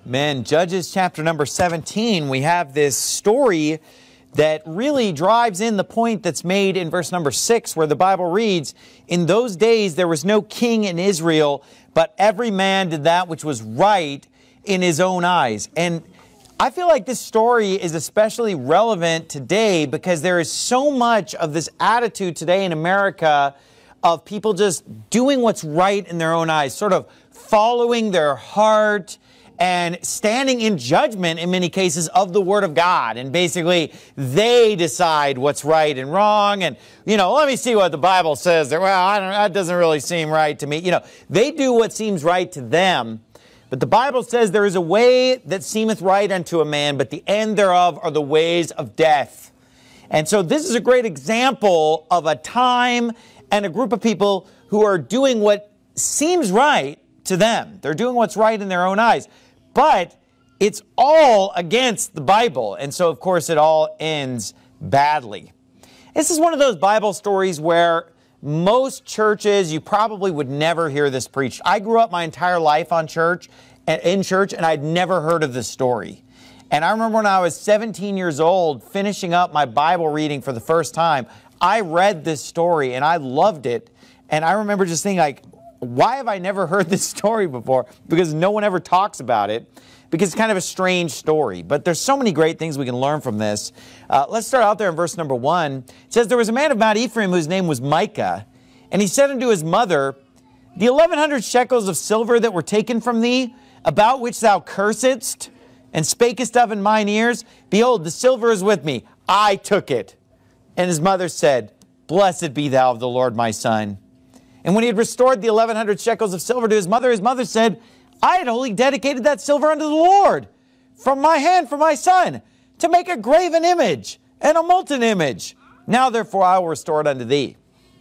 Man, Judges chapter number 17, we have this story that really drives in the point that's made in verse number 6, where the Bible reads, "In those days there was no king in Israel, but every man did that which was right in his own eyes." And I feel like this story is especially relevant today because there is so much of this attitude today in America of people just doing what's right in their own eyes, sort of following their heart and standing in judgment in many cases of the Word of God. And basically, they decide what's right and wrong. And, let me see what the Bible says there. Well, that doesn't really seem right to me. They do what seems right to them. But the Bible says there is a way that seemeth right unto a man, but the end thereof are the ways of death. And so this is a great example of a time and a group of people who are doing what seems right to them. They're doing what's right in their own eyes. But it's all against the Bible. And so, of course, it all ends badly. This is one of those Bible stories where most churches, you probably would never hear this preached. I grew up my entire life in church, and I'd never heard of this story. And I remember when I was 17 years old, finishing up my Bible reading for the first time, I read this story and I loved it. And I remember just thinking, why have I never heard this story before? Because no one ever talks about it, because it's kind of a strange story. But there's so many great things we can learn from this. Let's start out there in verse number 1. It says, "There was a man of Mount Ephraim whose name was Micah, and he said unto his mother, The 1100 shekels of silver that were taken from thee, about which thou cursedst, and spakest of in mine ears, behold, the silver is with me. I took it. And his mother said, Blessed be thou of the Lord, my son. And when he had restored the 1100 shekels of silver to his mother said, I had wholly dedicated that silver unto the Lord from my hand for my son, to make a graven image and a molten image. Now therefore I will restore it unto thee."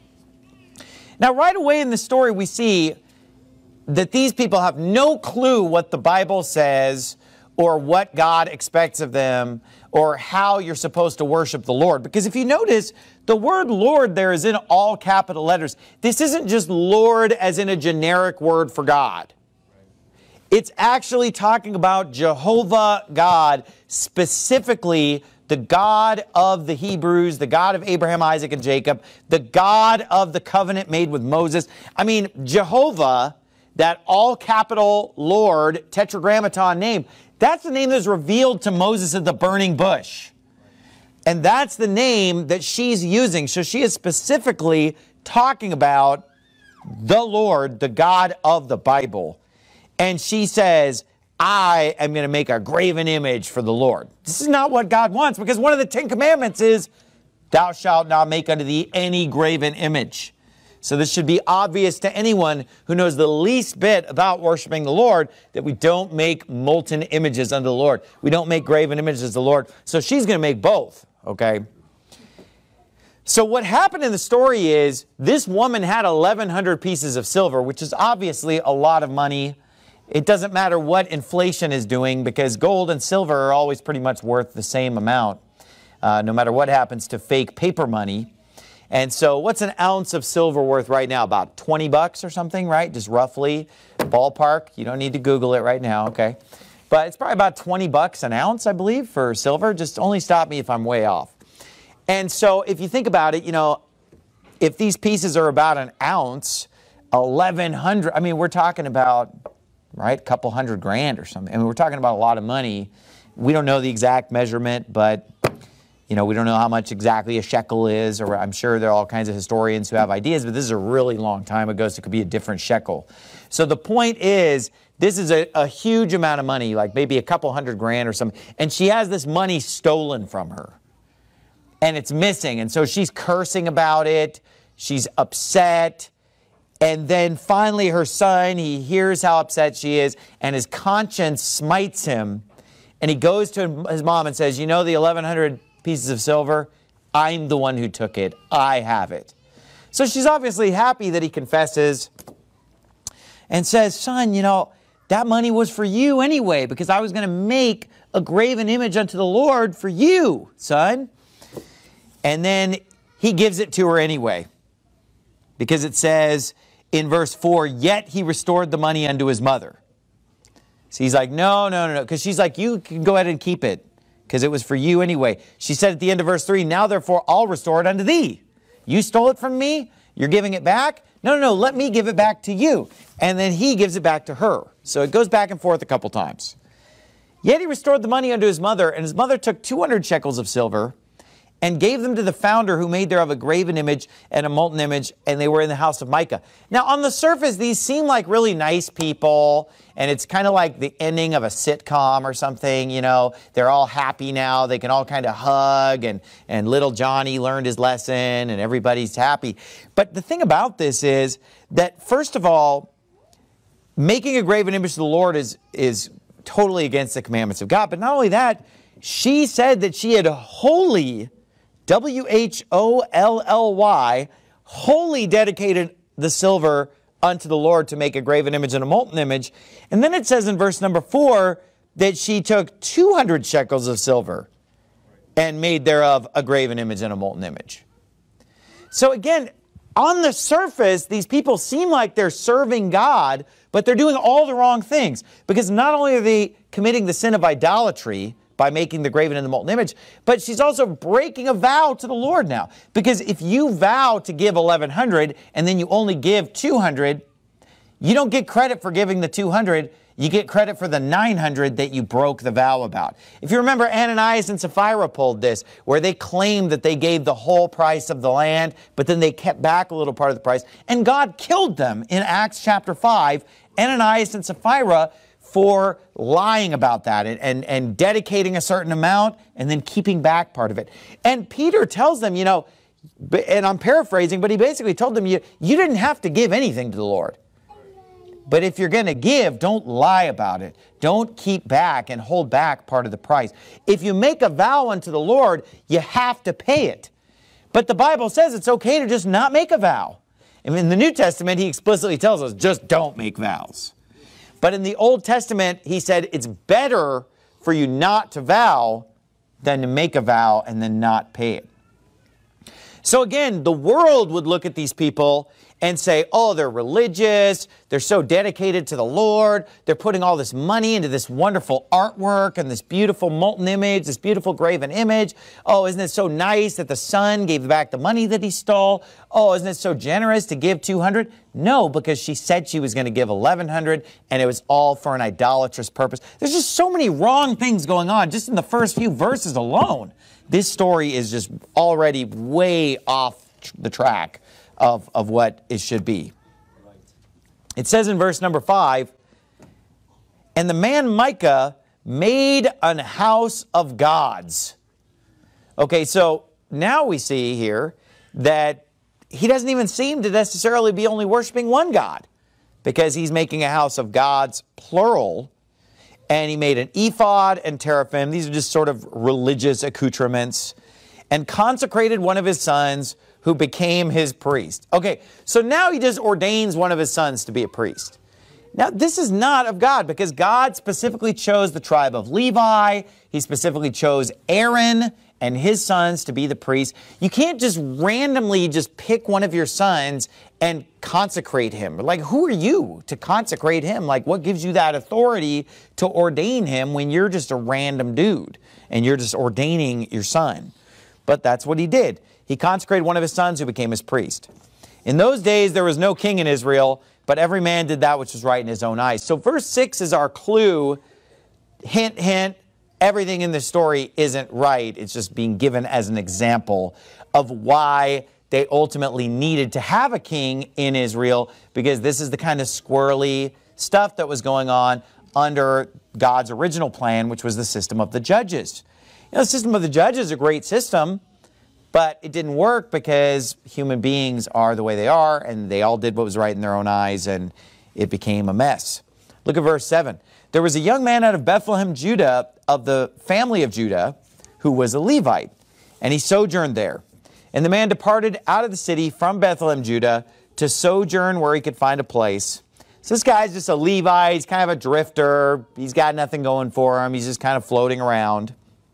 Now right away in the story we see that these people have no clue what the Bible says or what God expects of them or how you're supposed to worship the Lord. Because if you notice, the word Lord there is in all capital letters. This isn't just Lord as in a generic word for God. It's actually talking about Jehovah God, specifically the God of the Hebrews, the God of Abraham, Isaac, and Jacob, the God of the covenant made with Moses. I mean, Jehovah, that all capital Lord, tetragrammaton name, that's the name that was revealed to Moses at the burning bush. And that's the name that she's using. So she is specifically talking about the Lord, the God of the Bible. And she says, I am going to make a graven image for the Lord. This is not what God wants, because one of the 10 commandments is, thou shalt not make unto thee any graven image. So this should be obvious to anyone who knows the least bit about worshiping the Lord, that we don't make molten images unto the Lord. We don't make graven images to the Lord. So she's going to make both, okay? So what happened in the story is this woman had 1,100 pieces of silver, which is obviously a lot of money. It doesn't matter what inflation is doing, because gold and silver are always pretty much worth the same amount, no matter what happens to fake paper money. And so what's an ounce of silver worth right now? About 20 bucks or something, right? Just roughly, ballpark. You don't need to Google it right now, okay? But it's probably about 20 bucks an ounce, I believe, for silver. Just only stop me if I'm way off. And so if you think about it, if these pieces are about an ounce, 1,100, I mean, we're talking about, right, a couple $100 grand or something. I mean, we're talking about a lot of money. We don't know the exact measurement, but we don't know how much exactly a shekel is, or I'm sure there are all kinds of historians who have ideas, but this is a really long time ago, so it could be a different shekel. So the point is, this is a huge amount of money, like maybe a couple $100 grand or something, and she has this money stolen from her, and it's missing, and so she's cursing about it, she's upset, and then finally her son, he hears how upset she is, and his conscience smites him, and he goes to his mom and says, the 1,100 pieces of silver, I'm the one who took it. I have it. So she's obviously happy that he confesses and says, son, that money was for you anyway, because I was going to make a graven image unto the Lord for you, son. And then he gives it to her anyway, because it says in verse 4, yet he restored the money unto his mother. So he's like, no, no, no, no. Because she's like, you can go ahead and keep it, because it was for you anyway. She said at the end of verse 3, now therefore I'll restore it unto thee. You stole it from me? You're giving it back? No, no, no, let me give it back to you. And then he gives it back to her. So it goes back and forth a couple times. Yet he restored the money unto his mother, and his mother took 200 shekels of silver and gave them to the founder, who made thereof a graven image and a molten image, and they were in the house of Micah. Now, on the surface, these seem like really nice people, and it's kind of like the ending of a sitcom or something, you know. They're all happy now. They can all kind of hug, and little Johnny learned his lesson, and everybody's happy. But the thing about this is that, first of all, making a graven image to the Lord is totally against the commandments of God. But not only that, she said that she had wholly, W-H-O-L-L-Y, wholly dedicated the silver unto the Lord to make a graven image and a molten image. And then it says in verse number 4 that she took 200 shekels of silver and made thereof a graven image and a molten image. So again, on the surface, these people seem like they're serving God, but they're doing all the wrong things. Because not only are they committing the sin of idolatry by making the graven and the molten image, but she's also breaking a vow to the Lord now. Because if you vow to give 1,100 and then you only give 200, you don't get credit for giving the 200. You get credit for the 900 that you broke the vow about. If you remember, Ananias and Sapphira pulled this, where they claimed that they gave the whole price of the land, but then they kept back a little part of the price. And God killed them in Acts chapter 5, Ananias and Sapphira, for lying about that and dedicating a certain amount and then keeping back part of it. And Peter tells them, you know, and I'm paraphrasing, but he basically told them, you didn't have to give anything to the Lord. But if you're going to give, don't lie about it. Don't keep back and hold back part of the price. If you make a vow unto the Lord, you have to pay it. But the Bible says it's okay to just not make a vow. And in the New Testament, he explicitly tells us, just don't make vows. But in the Old Testament, he said it's better for you not to vow than to make a vow and then not pay it. So again, the world would look at these people and say, oh, they're religious, they're so dedicated to the Lord, they're putting all this money into this wonderful artwork and this beautiful molten image, this beautiful graven image. Oh, isn't it so nice that the son gave back the money that he stole? Oh, isn't it so generous to give 200? No, because she said she was going to give 1,100, and it was all for an idolatrous purpose. There's just so many wrong things going on just in the first few verses alone. This story is just already way off the track of what it should be. It says in verse number 5, and the man Micah made an house of gods. Okay, so now we see here that he doesn't even seem to necessarily be only worshiping one God, because he's making a house of gods, plural, and he made an ephod and teraphim. These are just sort of religious accoutrements, and consecrated one of his sons, who became his priest. Okay, so now he just ordains one of his sons to be a priest. Now, this is not of God, because God specifically chose the tribe of Levi. He specifically chose Aaron and his sons to be the priests. You can't just randomly just pick one of your sons and consecrate him. Like, who are you to consecrate him? Like, what gives you that authority to ordain him when you're just a random dude and you're just ordaining your son? But that's what he did. He consecrated one of his sons, who became his priest. In those days, there was no king in Israel, but every man did that which was right in his own eyes. So verse 6 is our clue. Hint, hint, everything in this story isn't right. It's just being given as an example of why they ultimately needed to have a king in Israel, because this is the kind of squirrely stuff that was going on under God's original plan, which was the system of the judges. You know, the system of the judges is a great system, but it didn't work because human beings are the way they are, and they all did what was right in their own eyes, and it became a mess. Look at verse 7. There was a young man out of Bethlehem, Judah, of the family of Judah, who was a Levite, and he sojourned there. And the man departed out of the city from Bethlehem, Judah, to sojourn where he could find a place. So this guy's just a Levite. He's kind of a drifter. He's got nothing going for him. He's just kind of floating around.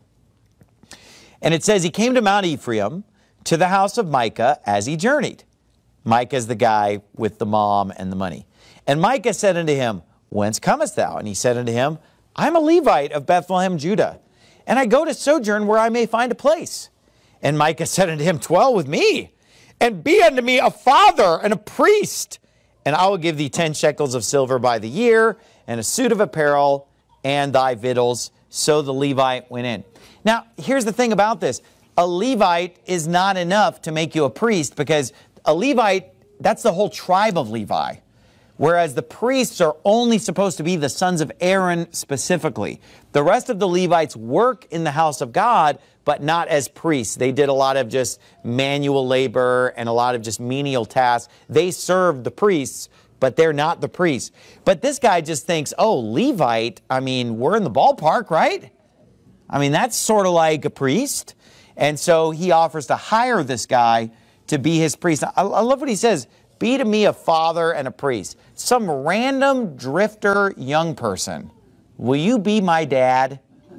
And it says he came to Mount Ephraim, to the house of Micah, as he journeyed. Micah is the guy with the mom and the money. And Micah said unto him, whence comest thou? And he said unto him, I am a Levite of Bethlehem, Judah, and I go to sojourn where I may find a place. And Micah said unto him, Dwell with me, and be unto me a father and a priest, and I will give thee 10 shekels of silver by the year, and a suit of apparel, and thy victuals. So the Levite went in. Now, here's the thing about this. A Levite is not enough to make you a priest, because a Levite, that's the whole tribe of Levi. Whereas the priests are only supposed to be the sons of Aaron specifically. The rest of the Levites work in the house of God, but not as priests. They did a lot of just manual labor and a lot of just menial tasks. They served the priests, but they're not the priests. But this guy just thinks, oh, Levite, I mean, we're in the ballpark, right? I mean, that's sort of like a priest. And so he offers to hire this guy to be his priest. I love what he says. Be to me a father and a priest. Some random drifter young person. Will you be my dad?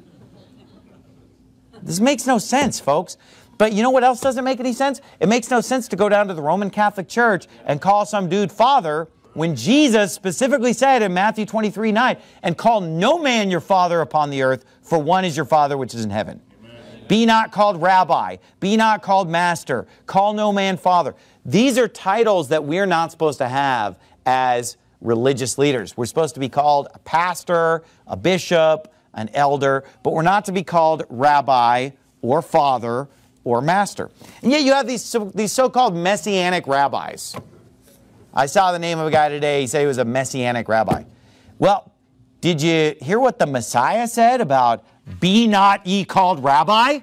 This makes no sense, folks. But you know what else doesn't make any sense? It makes no sense to go down to the Roman Catholic Church and call some dude father when Jesus specifically said in Matthew 23:9, and call no man your father upon the earth, for one is your Father which is in heaven. Be not called rabbi. Be not called master. Call no man father. These are titles that we're not supposed to have as religious leaders. We're supposed to be called a pastor, a bishop, an elder, but we're not to be called rabbi or father or master. And yet you have these so-called messianic rabbis. I saw the name of a guy today. He said he was a messianic rabbi. Well, did you hear what the Messiah said about be not ye called rabbi?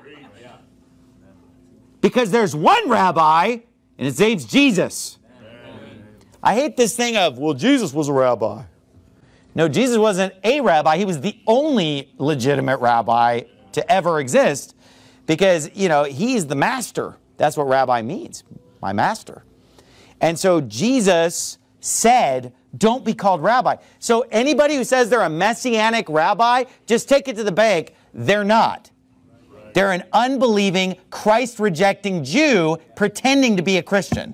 Because there's one rabbi, and his name's Jesus. I hate this thing of, well, Jesus was a rabbi. No, Jesus wasn't a rabbi. He was the only legitimate rabbi to ever exist because, you know, he's the master. That's what rabbi means, my master. And so Jesus said, don't be called rabbi. So anybody who says they're a messianic rabbi, just take it to the bank. They're not. They're an unbelieving, Christ-rejecting Jew pretending to be a Christian.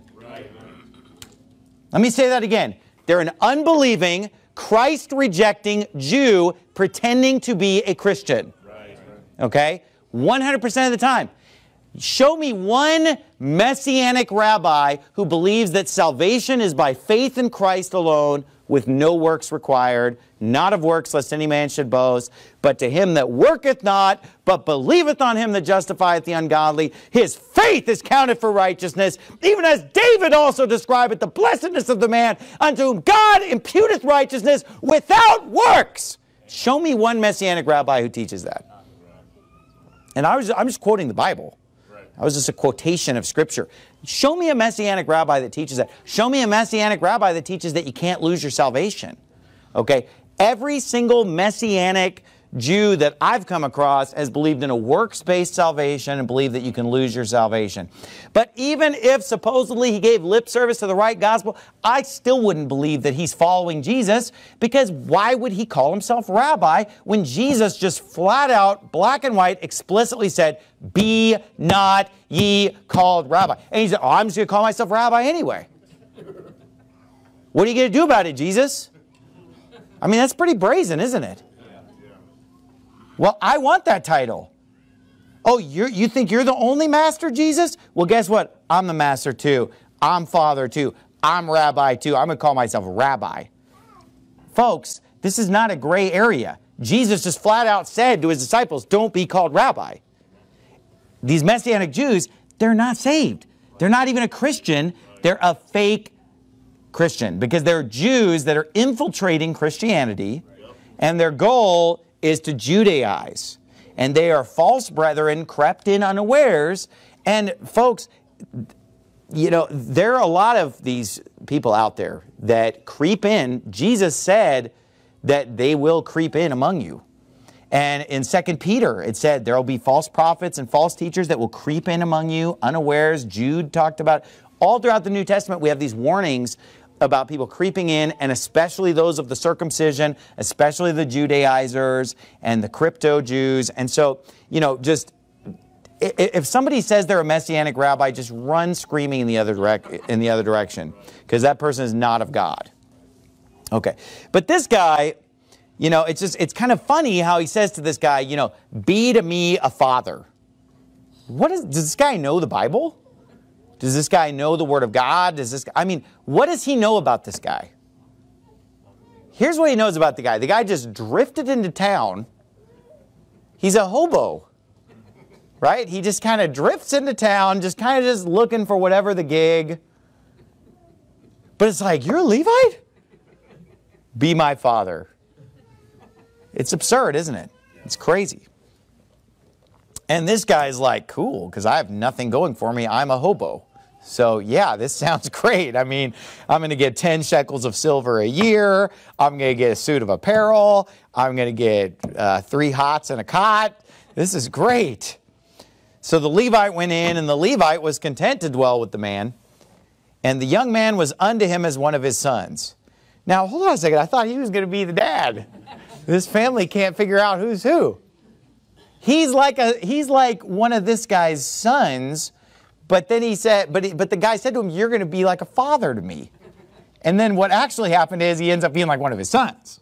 Let me say that again. They're an unbelieving, Christ-rejecting Jew pretending to be a Christian. Okay? 100% of the time. Show me one messianic rabbi who believes that salvation is by faith in Christ alone with no works required, not of works lest any man should boast, but to him that worketh not, but believeth on him that justifieth the ungodly, his faith is counted for righteousness, even as David also describeth the blessedness of the man unto whom God imputeth righteousness without works. Show me one messianic rabbi who teaches that. And I'm just quoting the Bible. That was just a quotation of Scripture. Show me a messianic rabbi that teaches that. Show me a messianic rabbi that teaches that you can't lose your salvation. Okay? Every single messianic Jew that I've come across has believed in a works-based salvation and believed that you can lose your salvation. But even if supposedly he gave lip service to the right gospel, I still wouldn't believe that he's following Jesus, because why would he call himself rabbi when Jesus just flat out, black and white, explicitly said, be not ye called rabbi. And he said, oh, I'm just going to call myself rabbi anyway. What are you going to do about it, Jesus? I mean, that's pretty brazen, isn't it? Well, I want that title. Oh, you think you're the only master, Jesus? Well, guess what? I'm the master too. I'm father too. I'm rabbi too. I'm going to call myself rabbi. Folks, this is not a gray area. Jesus just flat out said to his disciples, don't be called rabbi. These Messianic Jews, they're not saved. They're not even a Christian. They're a fake Christian, because they're Jews that are infiltrating Christianity, and their goal is to Judaize. And they are false brethren crept in unawares. And folks, you know, there are a lot of these people out there that creep in. Jesus said that they will creep in among you. And in 2 Peter, it said there will be false prophets and false teachers that will creep in among you unawares. Jude talked about it. All throughout the New Testament, we have these warnings about people creeping in, and especially those of the circumcision, especially the Judaizers and the crypto Jews. And so, you know, just if somebody says they're a Messianic rabbi, just run screaming in the other direction, because that person is not of God. Okay. But this guy, you know, it's kind of funny how he says to this guy, you know, be to me a father. Does this guy know the Bible? Does this guy know the Word of God? What does he know about this guy? Here's what he knows about the guy. The guy just drifted into town. He's a hobo, right? He just kind of drifts into town, just looking for whatever the gig. But it's like, you're a Levite? Be my father. It's absurd, isn't it? It's crazy. And this guy's like, cool, because I have nothing going for me. I'm a hobo. So yeah, this sounds great. I mean, I'm going to get 10 shekels of silver a year. I'm going to get a suit of apparel. I'm going to get 3 hots and a cot. This is great. So the Levite went in, and the Levite was content to dwell with the man. And the young man was unto him as one of his sons. Now, hold on a second. I thought he was going to be the dad. This family can't figure out who's who. He's like one of this guy's sons. But then he said, but the guy said to him, you're going to be like a father to me. And then what actually happened is he ends up being like one of his sons.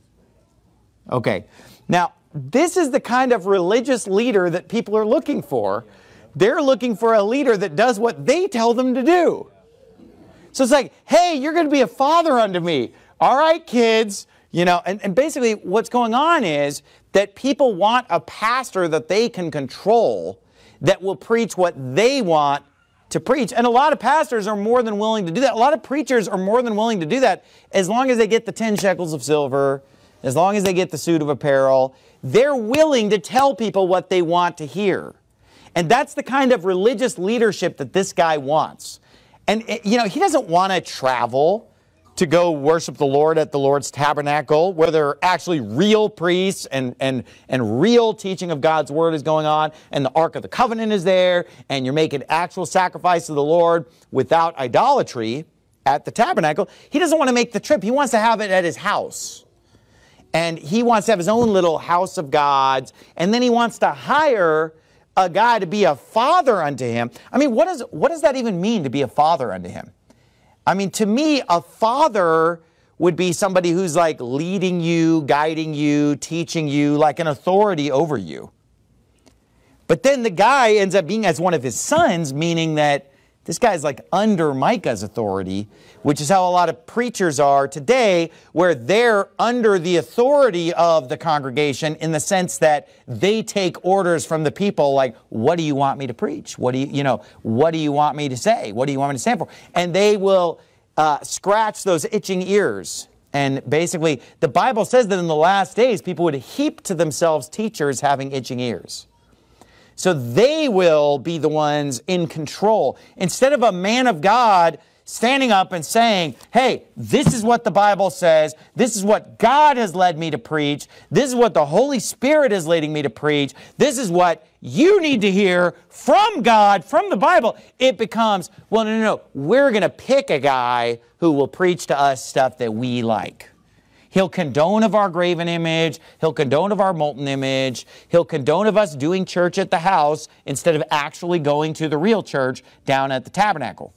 Okay. Now, this is the kind of religious leader that people are looking for. They're looking for a leader that does what they tell them to do. So it's like, hey, you're going to be a father unto me. All right, kids. You know, and basically what's going on is that people want a pastor that they can control, that will preach what they want to preach. And a lot of pastors are more than willing to do that. A lot of preachers are more than willing to do that as long as they get the 10 shekels of silver, as long as they get the suit of apparel. They're willing to tell people what they want to hear. And that's the kind of religious leadership that this guy wants. And, you know, he doesn't want to travel to go worship the Lord at the Lord's tabernacle, where there are actually real priests and real teaching of God's word is going on, and the Ark of the Covenant is there, and you're making actual sacrifice to the Lord without idolatry at the tabernacle. He doesn't want to make the trip. He wants to have it at his house. And he wants to have his own little house of gods, and then he wants to hire a guy to be a father unto him. I mean, what does that even mean, to be a father unto him? I mean, to me, a father would be somebody who's like leading you, guiding you, teaching you, like an authority over you. But then the guy ends up being as one of his sons, meaning that this guy's like under Micah's authority, which is how a lot of preachers are today, where they're under the authority of the congregation in the sense that they take orders from the people, like, what do you want me to preach? What do you want me to say? What do you want me to stand for? And they will scratch those itching ears. And basically, the Bible says that in the last days, people would heap to themselves teachers having itching ears. So they will be the ones in control. Instead of a man of God standing up and saying, hey, this is what the Bible says. This is what God has led me to preach. This is what the Holy Spirit is leading me to preach. This is what you need to hear from God, from the Bible. It becomes, well, no. We're going to pick a guy who will preach to us stuff that we like. He'll condone of our graven image. He'll condone of our molten image. He'll condone of us doing church at the house instead of actually going to the real church down at the tabernacle.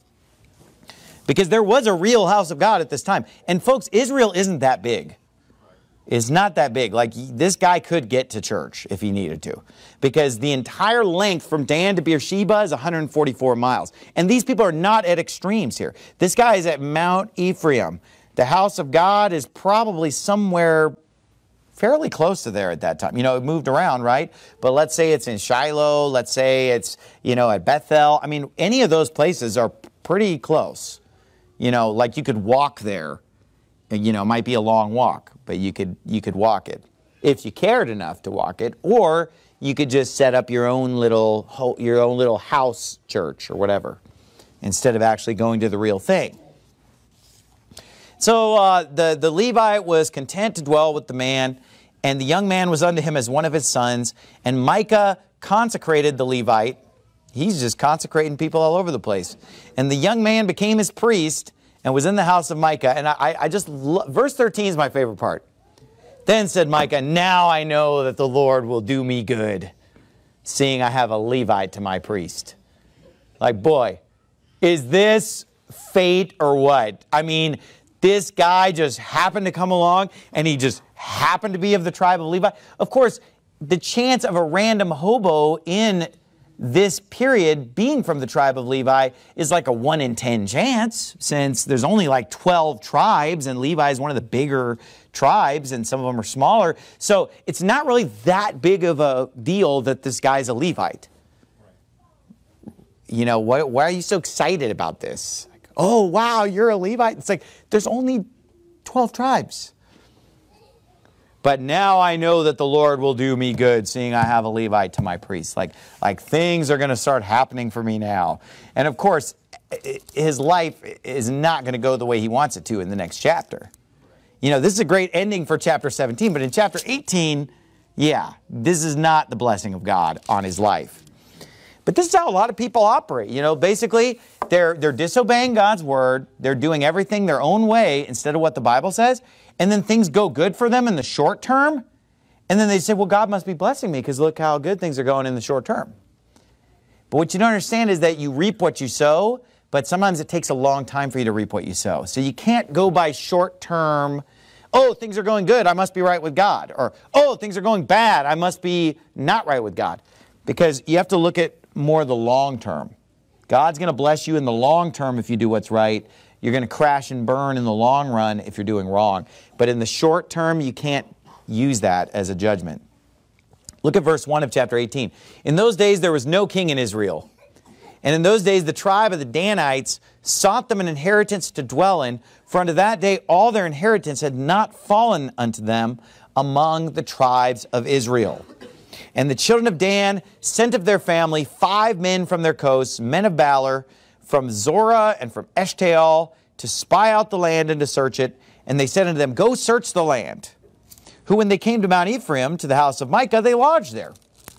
Because there was a real house of God at this time. And folks, Israel isn't that big. It's not that big. Like, this guy could get to church if he needed to. Because the entire length from Dan to Beersheba is 144 miles. And these people are not at extremes here. This guy is at Mount Ephraim. The house of God is probably somewhere fairly close to there at that time. You know, it moved around, right? But let's say it's in Shiloh. Let's say it's, you know, at Bethel. I mean, any of those places are pretty close. You know, like you could walk there. You know, it might be a long walk, but you could walk it if you cared enough to walk it. Or you could just set up your own little house church or whatever, instead of actually going to the real thing. So the Levite was content to dwell with the man, and the young man was unto him as one of his sons. And Micah consecrated the Levite. He's just consecrating people all over the place. And the young man became his priest and was in the house of Micah. And verse 13 is my favorite part. Then said Micah, now I know that the Lord will do me good, seeing I have a Levite to my priest. Like, boy, is this fate or what? I mean, this guy just happened to come along and he just happened to be of the tribe of Levi. Of course, the chance of a random hobo in this period being from the tribe of Levi is like a 1 in 10 chance, since there's only like 12 tribes and Levi is one of the bigger tribes and some of them are smaller. So it's not really that big of a deal that this guy's a Levite. You know, why are you so excited about this? Like, oh, wow, you're a Levite. It's like, there's only 12 tribes. But now I know that the Lord will do me good, seeing I have a Levite to my priest. Like things are going to start happening for me now. And of course, his life is not going to go the way he wants it to in the next chapter. You know, this is a great ending for chapter 17, but in chapter 18, yeah, this is not the blessing of God on his life. But this is how a lot of people operate. You know, basically, they're disobeying God's word. They're doing everything their own way instead of what the Bible says. And then things go good for them in the short term. And then they say, well, God must be blessing me because look how good things are going in the short term. But what you don't understand is that you reap what you sow, but sometimes it takes a long time for you to reap what you sow. So you can't go by short term, oh, things are going good, I must be right with God. Or, oh, things are going bad, I must be not right with God. Because you have to look at more the long term. God's going to bless you in the long term if you do what's right. You're going to crash and burn in the long run if you're doing wrong. But in the short term, you can't use that as a judgment. Look at verse 1 of chapter 18. In those days, there was no king in Israel. And in those days, the tribe of the Danites sought them an inheritance to dwell in, for unto that day all their inheritance had not fallen unto them among the tribes of Israel. And the children of Dan sent of their family 5 men from their coasts, men of valor, from Zorah and from Eshtaol, to spy out the land and to search it. And they said unto them, go search the land. Who, when they came to Mount Ephraim, to the house of Micah, they lodged there.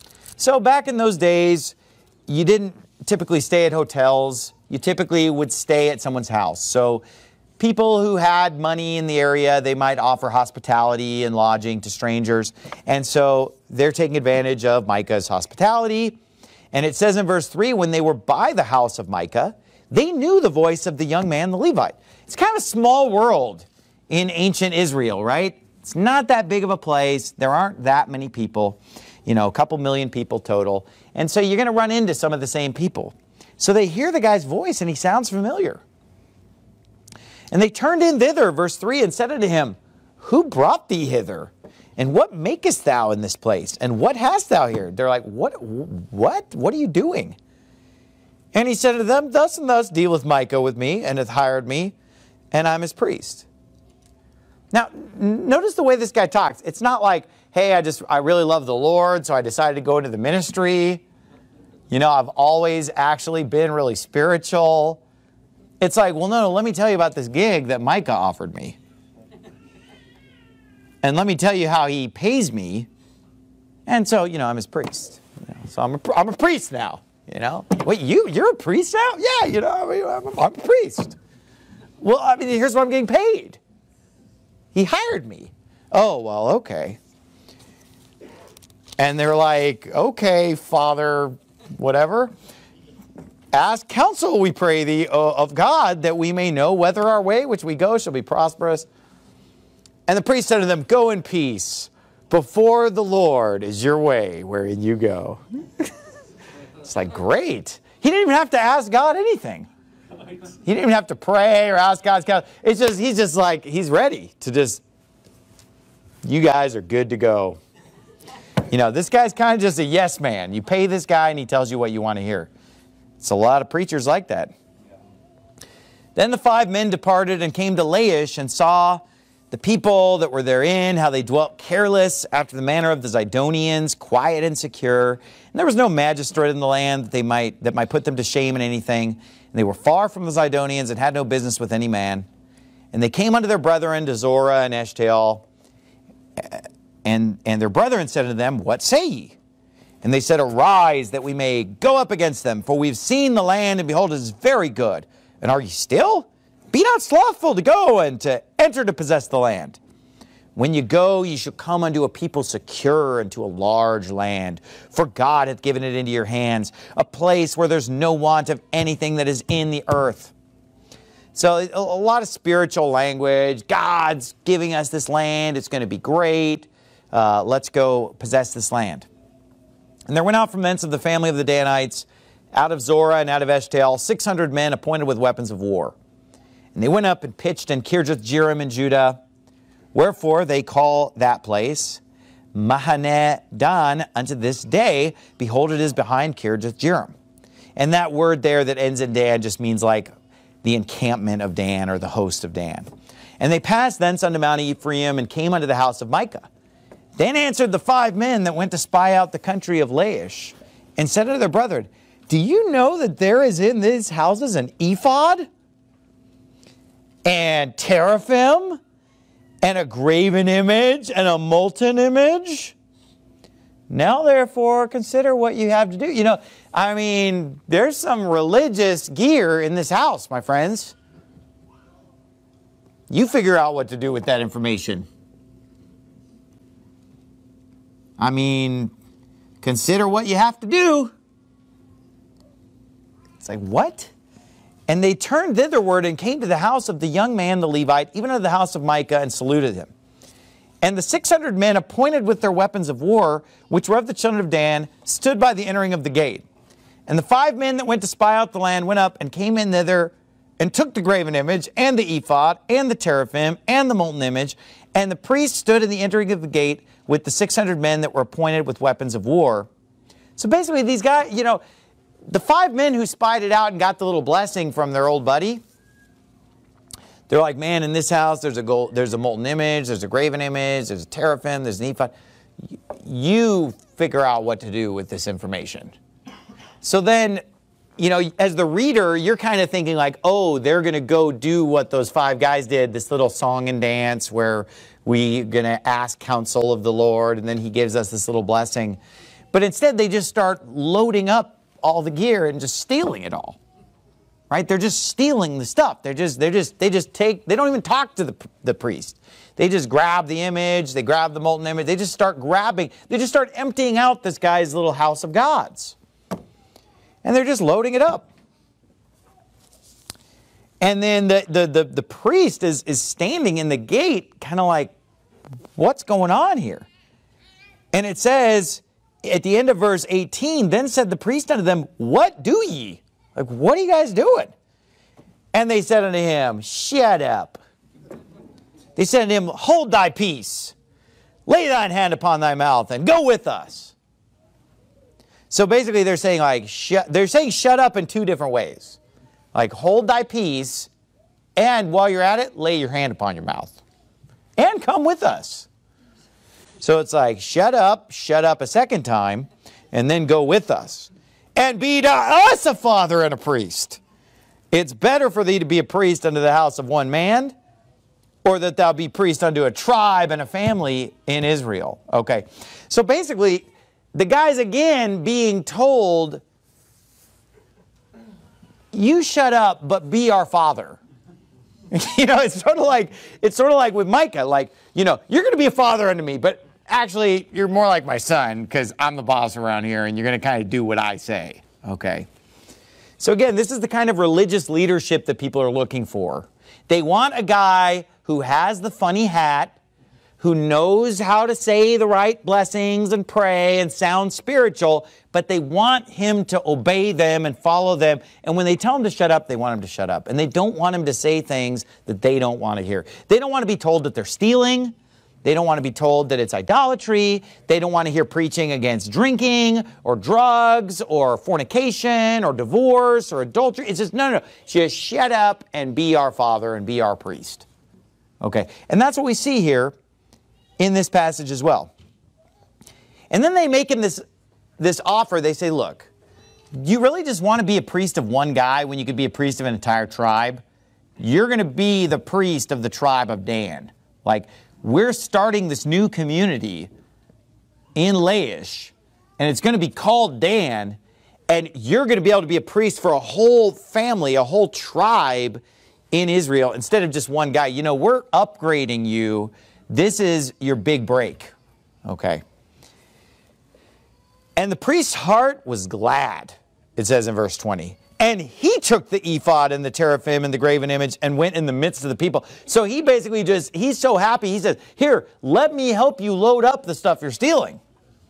So back in those days, you didn't typically stay at hotels. You typically would stay at someone's house. So people who had money in the area, they might offer hospitality and lodging to strangers. And so they're taking advantage of Micah's hospitality. And it says in verse 3, when they were by the house of Micah, they knew the voice of the young man, the Levite. It's kind of a small world in ancient Israel, right? It's not that big of a place. There aren't that many people, you know, a couple million people total. And so you're going to run into some of the same people. So they hear the guy's voice and he sounds familiar. And they turned in thither, verse 3, and said unto him, who brought thee hither? And what makest thou in this place? And what hast thou here? They're like, what? What are you doing? And he said to them, thus and thus dealeth Micah with me, and hath hired me, and I'm his priest. Now, notice the way this guy talks. It's not like, hey, I really love the Lord, so I decided to go into the ministry. You know, I've always actually been really spiritual. It's like, well, no, let me tell you about this gig that Micah offered me. And let me tell you how he pays me. And so, you know, I'm his priest. You know, so I'm a priest now, you know. Wait, you're a priest now? Yeah, you know, I mean, I'm a priest. Well, I mean, here's what I'm getting paid. He hired me. Oh, well, okay. And they're like, okay, Father, whatever. Ask counsel, we pray thee, of God, that we may know whether our way which we go shall be prosperous. And the priest said to them, go in peace. Before the Lord is your way wherein you go. It's like, great. He didn't even have to ask God anything. He didn't even have to pray or ask God's counsel. It's just, he's just like, he's ready to just, you guys are good to go. You know, this guy's kind of just a yes man. You pay this guy and he tells you what you want to hear. It's a lot of preachers like that. Then the 5 men departed and came to Laish and saw the people that were therein, how they dwelt careless after the manner of the Zidonians, quiet and secure. And there was no magistrate in the land that might put them to shame in anything. And they were far from the Zidonians and had no business with any man. And they came unto their brethren to Zorah and Eshtaol. And their brethren said unto them, what say ye? And they said, arise, that we may go up against them, for we've seen the land, and behold, it is very good. And are ye still? Be not slothful to go and to enter to possess the land. When you go, ye shall come unto a people secure and to a large land. For God hath given it into your hands, a place where there's no want of anything that is in the earth. So a lot of spiritual language. God's giving us this land. It's going to be great. Let's go possess this land. And there went out from thence of the family of the Danites, out of Zorah and out of Eshtaol, 600 men appointed with weapons of war. And they went up and pitched in Kirjath-jearim in Judah. Wherefore they call that place Mahaneh Dan unto this day. Behold, it is behind Kirjath-jearim. And that word there that ends in Dan just means like the encampment of Dan or the host of Dan. And they passed thence unto Mount Ephraim and came unto the house of Micah. Then answered the 5 men that went to spy out the country of Laish and said unto their brethren, do you know that there is in these houses an ephod and teraphim and a graven image and a molten image? Now, therefore, consider what you have to do. You know, I mean, there's some religious gear in this house, my friends. You figure out what to do with that information. I mean, consider what you have to do. It's like, what? And they turned thitherward and came to the house of the young man, the Levite, even unto the house of Micah, and saluted him. And the 600 men appointed with their weapons of war, which were of the children of Dan, stood by the entering of the gate. And the 5 men that went to spy out the land went up and came in thither and took the graven image and the ephod and the teraphim and the molten image. And the priest stood in the entering of the gate with the 600 men that were appointed with weapons of war. So basically these guys, you know, the 5 men who spied it out and got the little blessing from their old buddy, they're like, man, in this house, there's a molten image, there's a graven image, there's a teraphim, there's an ephod. You figure out what to do with this information. So then, you know, as the reader, you're kind of thinking like, oh, they're going to go do what those 5 guys did, this little song and dance where we're going to ask counsel of the Lord, and then he gives us this little blessing. But instead, they just start loading up all the gear and just stealing it all. Right? They're just stealing the stuff. They don't even talk to the priest. They just grab the image, they grab the molten image, they just start grabbing, they just start emptying out this guy's little house of gods. And they're just loading it up. And then the priest is standing in the gate, kind of like, what's going on here? And it says, at the end of verse 18, then said the priest unto them, what do ye? Like, what are you guys doing? And they said unto him, shut up. They said unto him, hold thy peace. Lay thine hand upon thy mouth and go with us. So basically they're saying like, shut up in 2 different ways. Like, hold thy peace, and while you're at it, lay your hand upon your mouth. And come with us. So it's like, shut up a second time, and then go with us. And be to us a father and a priest. It's better for thee to be a priest unto the house of one man, or that thou be priest unto a tribe and a family in Israel. Okay, so basically, the guys again being told, you shut up, but be our father. You know, it's sort of like with Micah, like, you know, you're going to be a father unto me, but actually, you're more like my son because I'm the boss around here and you're going to kind of do what I say. Okay. So again, this is the kind of religious leadership that people are looking for. They want a guy who has the funny hat, who knows how to say the right blessings and pray and sound spiritual, but they want him to obey them and follow them. And when they tell him to shut up, they want him to shut up. And they don't want him to say things that they don't want to hear. They don't want to be told that they're stealing. They don't want to be told that it's idolatry. They don't want to hear preaching against drinking or drugs or fornication or divorce or adultery. It's just, no. Just shut up and be our father and be our priest. Okay, and that's what we see here in this passage as well. And then they make him this offer. They say, look, you really just want to be a priest of one guy when you could be a priest of an entire tribe? You're going to be the priest of the tribe of Dan. Like, we're starting this new community in Laish, and it's going to be called Dan, and you're going to be able to be a priest for a whole family, a whole tribe in Israel, instead of just one guy. You know, we're upgrading you. This is your big break. Okay. And the priest's heart was glad, it says in verse 20. And he took the ephod and the teraphim and the graven image and went in the midst of the people. So he basically he's so happy, he says, here, let me help you load up the stuff you're stealing.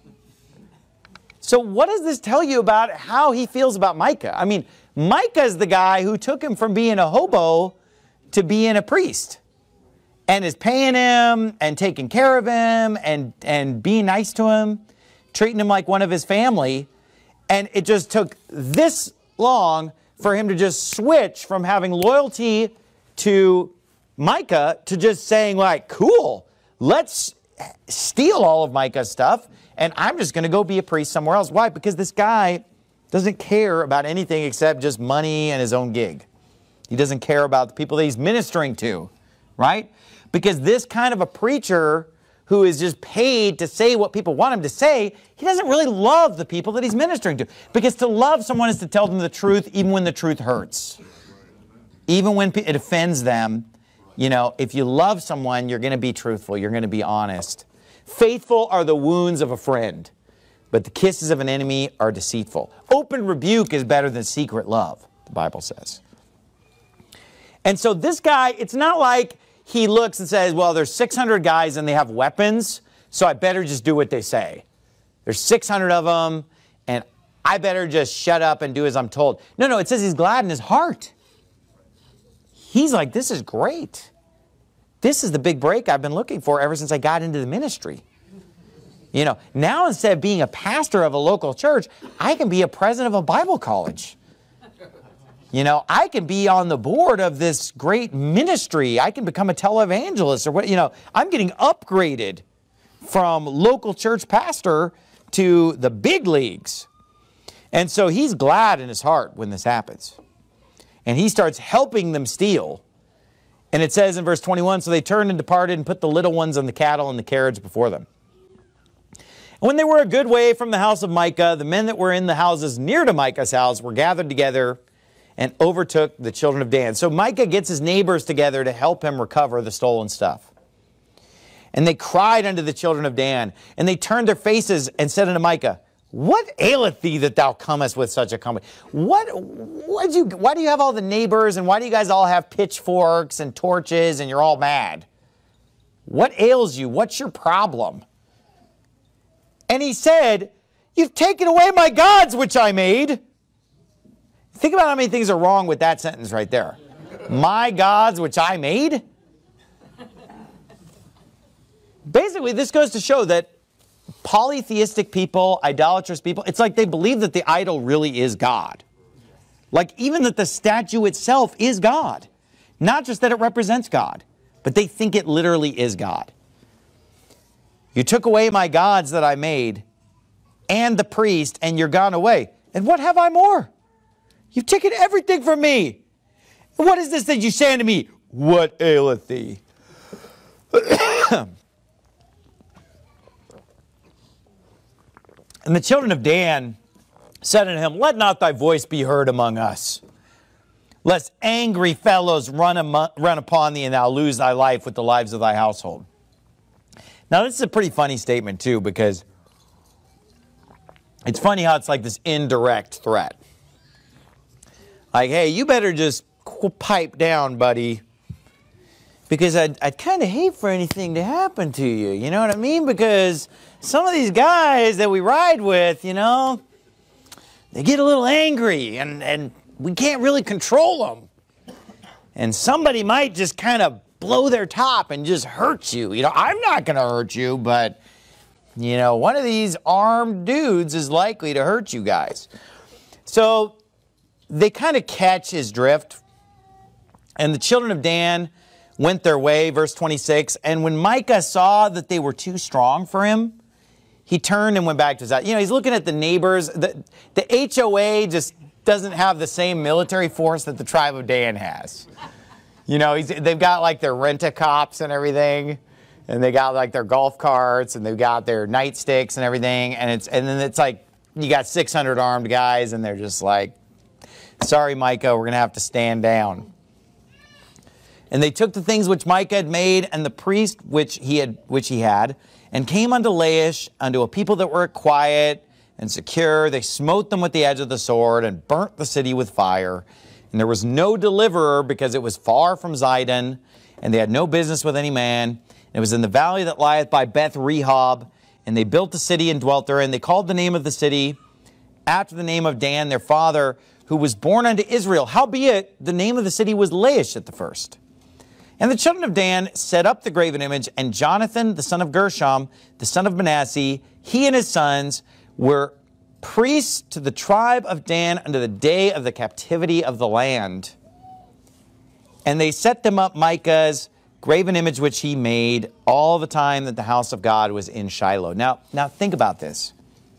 So what does this tell you about how he feels about Micah? I mean, Micah's the guy who took him from being a hobo to being a priest, and is paying him and taking care of him and being nice to him, treating him like one of his family. And it just took this long for him to just switch from having loyalty to Micah to just saying like, cool, let's steal all of Micah's stuff and I'm just going to go be a priest somewhere else. Why? Because this guy doesn't care about anything except just money and his own gig. He doesn't care about the people that he's ministering to, right? Because this kind of a preacher who is just paid to say what people want him to say, he doesn't really love the people that he's ministering to. Because to love someone is to tell them the truth even when the truth hurts. Even when it offends them. You know, if you love someone, you're going to be truthful. You're going to be honest. Faithful are the wounds of a friend, but the kisses of an enemy are deceitful. Open rebuke is better than secret love, the Bible says. And so this guy, it's not like he looks and says, well, there's 600 guys and they have weapons, so I better just do what they say. There's 600 of them, and I better just shut up and do as I'm told. No, it says he's glad in his heart. He's like, this is great. This is the big break I've been looking for ever since I got into the ministry. You know, now instead of being a pastor of a local church, I can be a president of a Bible college. You know, I can be on the board of this great ministry. I can become a televangelist or what, you know, I'm getting upgraded from local church pastor to the big leagues. And so he's glad in his heart when this happens. And he starts helping them steal. And it says in verse 21, so they turned and departed and put the little ones and the cattle and the carriage before them. And when they were a good way from the house of Micah, the men that were in the houses near to Micah's house were gathered together and overtook the children of Dan. So Micah gets his neighbors together to help him recover the stolen stuff. And they cried unto the children of Dan, and they turned their faces and said unto Micah, what aileth thee that thou comest with such a company? Why do you have all the neighbors, and why do you guys all have pitchforks and torches, and you're all mad? What ails you? What's your problem? And he said, you've taken away my gods which I made. Think about how many things are wrong with that sentence right there. My gods which I made? Basically, this goes to show that polytheistic people, idolatrous people, it's like they believe that the idol really is God. Like even that the statue itself is God. Not just that it represents God, but they think it literally is God. You took away my gods that I made and the priest, and you're gone away. And what have I more? You've taken everything from me. What is this that you say unto me? What aileth thee? And the children of Dan said unto him, let not thy voice be heard among us, lest angry fellows run upon thee, and thou lose thy life with the lives of thy household. Now, this is a pretty funny statement, too, because it's funny how it's like this indirect threat. Like, hey, you better just pipe down, buddy, because I'd kind of hate for anything to happen to you. You know what I mean? Because some of these guys that we ride with, you know, they get a little angry, and we can't really control them. And somebody might just kind of blow their top and just hurt you. You know, I'm not going to hurt you, but, you know, one of these armed dudes is likely to hurt you guys. So they kind of catch his drift. And the children of Dan went their way, verse 26. And when Micah saw that they were too strong for him, he turned and went back to his house. You know, he's looking at the neighbors. The HOA just doesn't have the same military force that the tribe of Dan has. You know, they've got like their rent-a-cops and everything, and they got like their golf carts, and they've got their nightsticks and everything, and then it's like you got 600 armed guys, and they're just like, sorry, Micah, we're going to have to stand down. And they took the things which Micah had made, and the priest which he had, and came unto Laish, unto a people that were quiet and secure. They smote them with the edge of the sword, and burnt the city with fire. And there was no deliverer because it was far from Zidon, and they had no business with any man. And it was in the valley that lieth by Beth Rehob, and they built a city and dwelt therein. They called the name of the city after the name of Dan, their father, who was born unto Israel. Howbeit, the name of the city was Laish at the first. And the children of Dan set up the graven image, and Jonathan, the son of Gershom, the son of Manasseh, he and his sons were priests to the tribe of Dan unto the day of the captivity of the land. And they set them up Micah's graven image which he made all the time that the house of God was in Shiloh. Now think about this.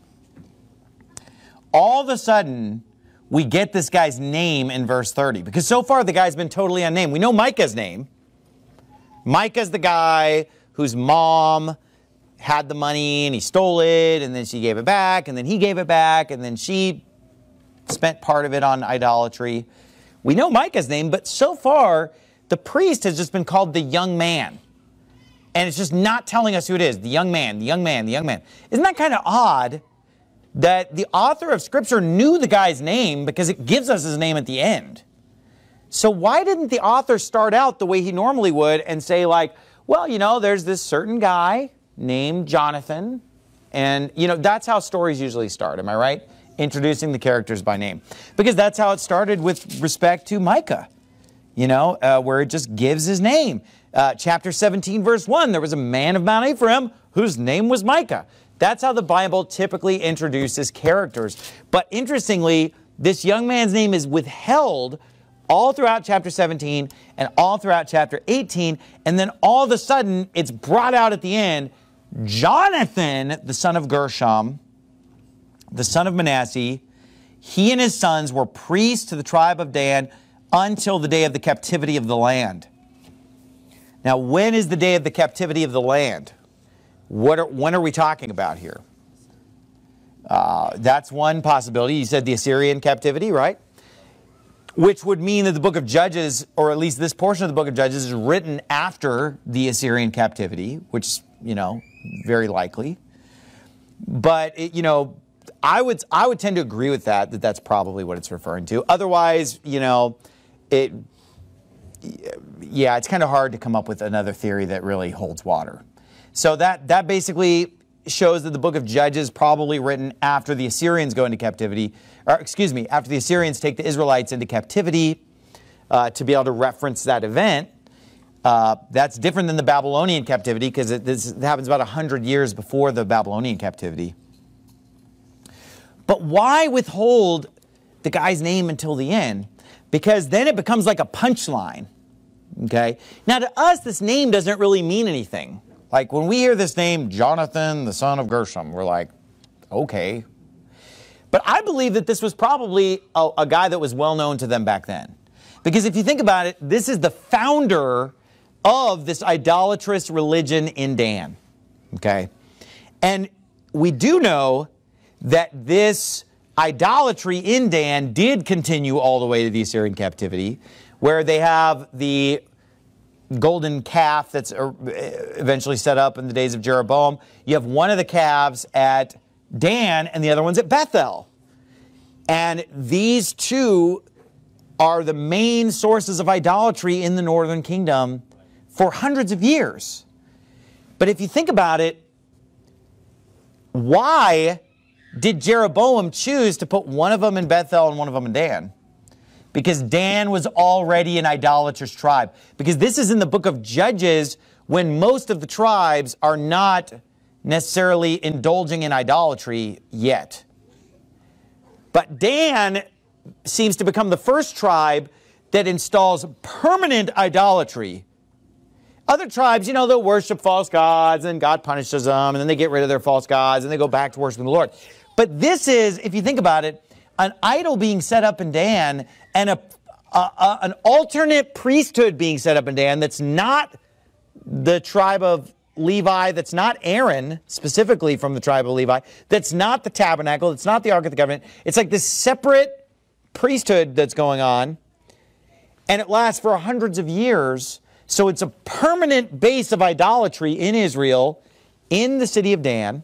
All of a sudden, we get this guy's name in verse 30, because so far the guy's been totally unnamed. We know Micah's name. Micah's the guy whose mom had the money and he stole it, and then she gave it back, and then he gave it back, and then she spent part of it on idolatry. We know Micah's name, but so far the priest has just been called the young man. And it's just not telling us who it is. The young man, the young man, the young man. Isn't that kind of odd that the author of Scripture knew the guy's name because it gives us his name at the end? So why didn't the author start out the way he normally would and say, like, well, you know, there's this certain guy named Jonathan, and, you know, that's how stories usually start, am I right? Introducing the characters by name. Because that's how it started with respect to Micah, you know, where it just gives his name. Chapter 17, verse 1, there was a man of Mount Ephraim whose name was Micah. That's how the Bible typically introduces characters. But interestingly, this young man's name is withheld all throughout chapter 17 and all throughout chapter 18. And then all of a sudden, it's brought out at the end. Jonathan, the son of Gershom, the son of Manasseh, he and his sons were priests to the tribe of Dan until the day of the captivity of the land. Now, when is the day of the captivity of the land? When are we talking about here? That's one possibility. You said the Assyrian captivity, right? Which would mean that the book of Judges, or at least this portion of the book of Judges, is written after the Assyrian captivity, which, you know, very likely. But, you know, I would tend to agree with that that's probably what it's referring to. Otherwise, you know, it's kind of hard to come up with another theory that really holds water. So that basically shows that the book of Judges probably written after the Assyrians go into captivity, or excuse me, after the Assyrians take the Israelites into captivity to be able to reference that event. That's different than the Babylonian captivity, because this happens about 100 years before the Babylonian captivity. But why withhold the guy's name until the end? Because then it becomes like a punchline. Okay? Now to us, this name doesn't really mean anything. Like when we hear this name, Jonathan, the son of Gershom, we're like, okay. But I believe that this was probably a guy that was well known to them back then. Because if you think about it, this is the founder of this idolatrous religion in Dan. Okay? And we do know that this idolatry in Dan did continue all the way to the Assyrian captivity, where they have the golden calf that's eventually set up in the days of Jeroboam. You have one of the calves at Dan and the other one's at Bethel. And these two are the main sources of idolatry in the northern kingdom for hundreds of years. But if you think about it, why did Jeroboam choose to put one of them in Bethel and one of them in Dan? Because Dan was already an idolatrous tribe. Because this is in the book of Judges, when most of the tribes are not necessarily indulging in idolatry yet. But Dan seems to become the first tribe that installs permanent idolatry. Other tribes, you know, they'll worship false gods and God punishes them, and then they get rid of their false gods and they go back to worshiping the Lord. But this is, if you think about it, an idol being set up in Dan and an alternate priesthood being set up in Dan that's not the tribe of Levi, that's not Aaron, specifically from the tribe of Levi, that's not the tabernacle, that's not the Ark of the Covenant. It's like this separate priesthood that's going on, and it lasts for hundreds of years. So it's a permanent base of idolatry in Israel, in the city of Dan,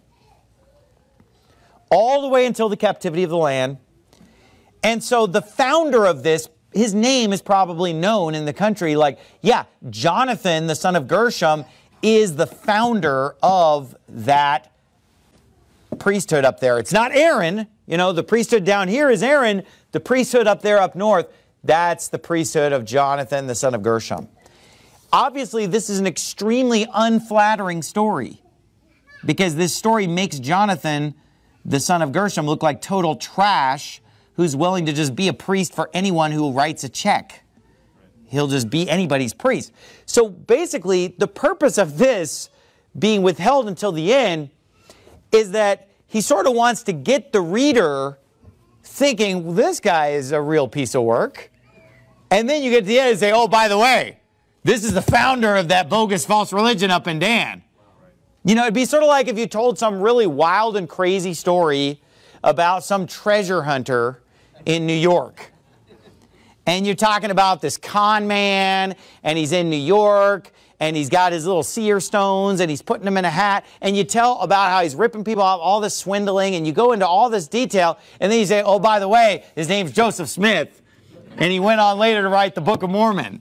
all the way until the captivity of the land. And so the founder of this, his name is probably known in the country. Like, yeah, Jonathan, the son of Gershom, is the founder of that priesthood up there. It's not Aaron. You know, the priesthood down here is Aaron. The priesthood up there up north, that's the priesthood of Jonathan, the son of Gershom. Obviously, this is an extremely unflattering story because this story makes Jonathan, the son of Gershom, look like total trash who's willing to just be a priest for anyone who writes a check. He'll just be anybody's priest. So basically, the purpose of this being withheld until the end is that he sort of wants to get the reader thinking, well, this guy is a real piece of work. And then you get to the end and say, oh, by the way, this is the founder of that bogus false religion up in Dan. You know, it'd be sort of like if you told some really wild and crazy story about some treasure hunter in New York. And you're talking about this con man, and he's in New York, and he's got his little seer stones, and he's putting them in a hat, and you tell about how he's ripping people off, all this swindling, and you go into all this detail, and then you say, oh, by the way, his name's Joseph Smith, and he went on later to write the Book of Mormon.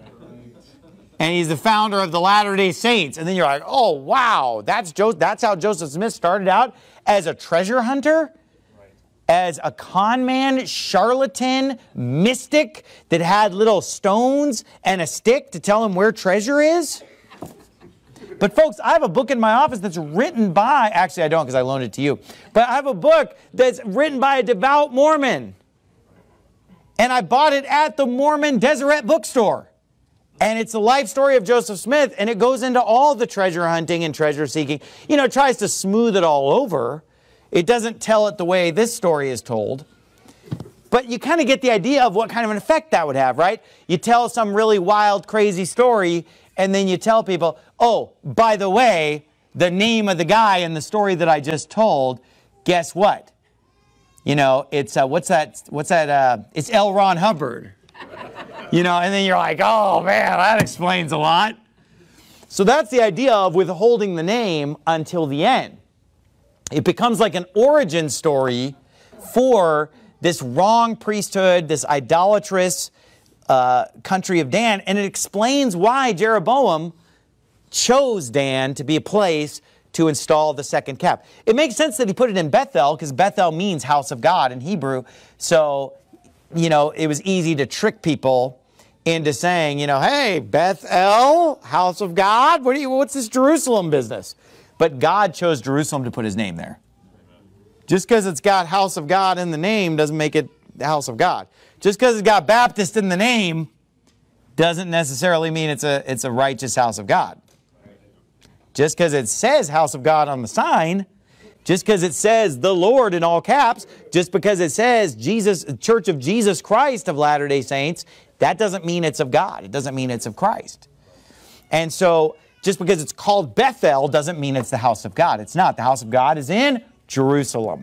And he's the founder of the Latter-day Saints. And then you're like, oh, wow, that's how Joseph Smith started out as a treasure hunter? As a con man, charlatan, mystic that had little stones and a stick to tell him where treasure is? But folks, I have a book in my office that's written by, actually I don't because I loaned it to you, but I have a book that's written by a devout Mormon. And I bought it at the Mormon Deseret bookstore. And it's the life story of Joseph Smith, and it goes into all the treasure hunting and treasure seeking. You know, it tries to smooth it all over. It doesn't tell it the way this story is told. But you kind of get the idea of what kind of an effect that would have, right? You tell some really wild, crazy story, and then you tell people, oh, by the way, the name of the guy in the story that I just told, guess what? You know, it's, it's L. Ron Hubbard. You know, and then you're like, oh, man, that explains a lot. So that's the idea of withholding the name until the end. It becomes like an origin story for this wrong priesthood, this idolatrous country of Dan, and it explains why Jeroboam chose Dan to be a place to install the second calf. It makes sense that he put it in Bethel, because Bethel means house of God in Hebrew. So, you know, it was easy to trick people into saying, you know, hey, Bethel, house of God, what's this Jerusalem business? But God chose Jerusalem to put his name there. Just because it's got house of God in the name doesn't make it the house of God. Just because it's got Baptist in the name doesn't necessarily mean it's a righteous house of God. Just because it says house of God on the sign, just because it says the Lord in all caps, just because it says Jesus, Church of Jesus Christ of Latter-day Saints, that doesn't mean it's of God. It doesn't mean it's of Christ. And so just because it's called Bethel doesn't mean it's the house of God. It's not. The house of God is in Jerusalem.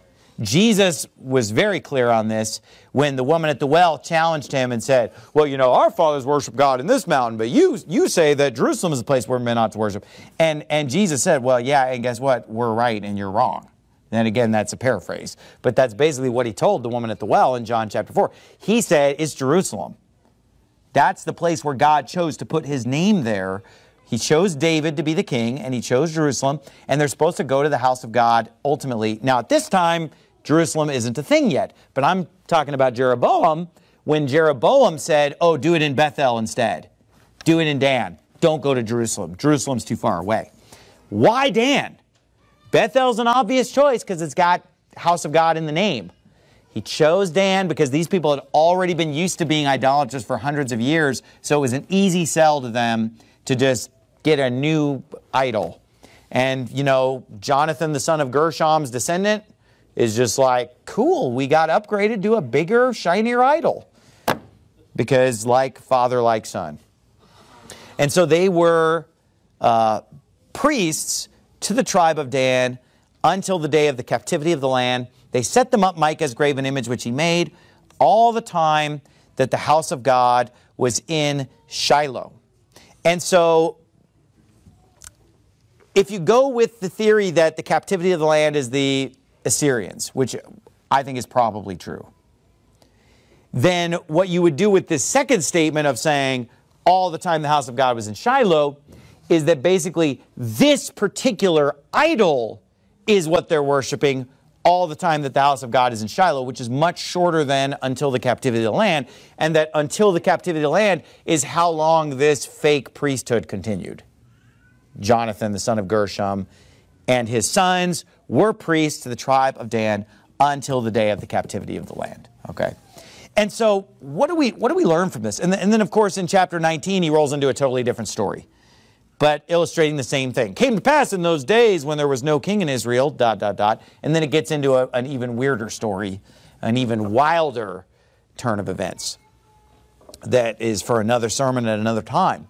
Jesus was very clear on this when the woman at the well challenged him and said, well, you know, our fathers worship God in this mountain, but you say that Jerusalem is a place where men ought to worship. And Jesus said, well, yeah, and guess what? We're right and you're wrong. And again, that's a paraphrase. But that's basically what he told the woman at the well in John chapter 4. He said, it's Jerusalem. That's the place where God chose to put his name there. He chose David to be the king, and he chose Jerusalem, and they're supposed to go to the house of God ultimately. Now, at this time, Jerusalem isn't a thing yet, but I'm talking about Jeroboam, when Jeroboam said, oh, do it in Bethel instead. Do it in Dan. Don't go to Jerusalem. Jerusalem's too far away. Why Dan? Bethel's an obvious choice because it's got house of God in the name. He chose Dan because these people had already been used to being idolaters for hundreds of years, so it was an easy sell to them to just get a new idol. And, you know, Jonathan, the son of Gershom's descendant, is just like, cool, we got upgraded to a bigger, shinier idol. Because like father, like son. And so they were priests to the tribe of Dan until the day of the captivity of the land. They set them up Micah's graven image, which he made, all the time that the house of God was in Shiloh. And so, if you go with the theory that the captivity of the land is the Assyrians, which I think is probably true, then what you would do with this second statement of saying all the time the house of God was in Shiloh is that basically this particular idol is what they're worshiping all the time that the house of God is in Shiloh, which is much shorter than until the captivity of the land, and that until the captivity of the land is how long this fake priesthood continued. Jonathan, the son of Gershom, and his sons were priests to the tribe of Dan until the day of the captivity of the land. Okay, and so what do we learn from this? And then of course in chapter 19 he rolls into a totally different story, but illustrating the same thing. Came to pass in those days when there was no king in Israel, ... And then it gets into an even weirder story, an even wilder turn of events. That is for another sermon at another time.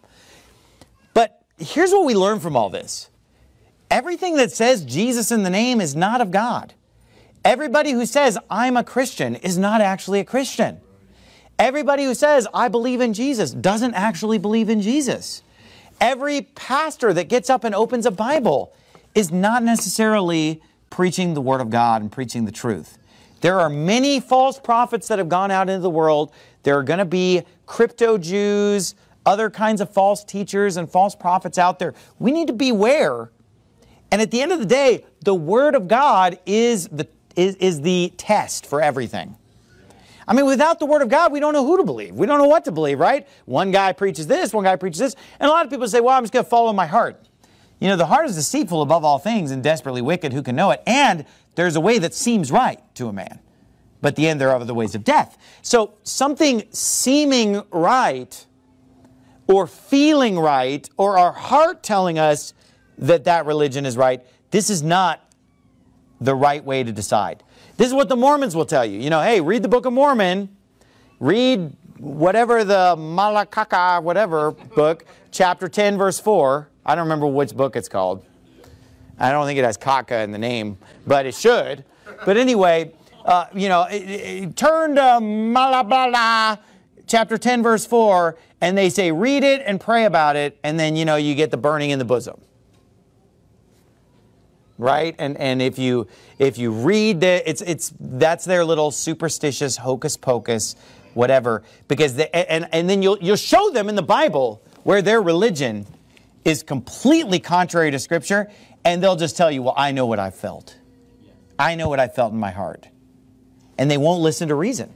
But here's what we learn from all this. Everything that says Jesus in the name is not of God. Everybody who says, I'm a Christian, is not actually a Christian. Everybody who says, I believe in Jesus, doesn't actually believe in Jesus. Every pastor that gets up and opens a Bible is not necessarily preaching the Word of God and preaching the truth. There are many false prophets that have gone out into the world. There are going to be crypto Jews, other kinds of false teachers and false prophets out there. We need to beware. And at the end of the day, the Word of God is the test for everything. I mean, without the Word of God, we don't know who to believe. We don't know what to believe, right? One guy preaches this, one guy preaches this. And a lot of people say, well, I'm just going to follow my heart. You know, the heart is deceitful above all things and desperately wicked. Who can know it? And there's a way that seems right to a man, but the end thereof are the ways of death. So something seeming right or feeling right or our heart telling us that that religion is right, this is not the right way to decide. This is what the Mormons will tell you. You know, hey, read the Book of Mormon, read whatever the Malakaka, whatever book, chapter 10, verse 4. I don't remember which book it's called. I don't think it has Kaka in the name, but it should. But anyway, you know, turn to Malabala, chapter 10, verse 4, and they say, read it and pray about it, and then, you know, you get the burning in the bosom. Right? And if you read that's their little superstitious hocus pocus, whatever, because and then you'll show them in the Bible where their religion is completely contrary to Scripture, and they'll just tell you, well, I know what I felt. I know what I felt in my heart. And they won't listen to reason.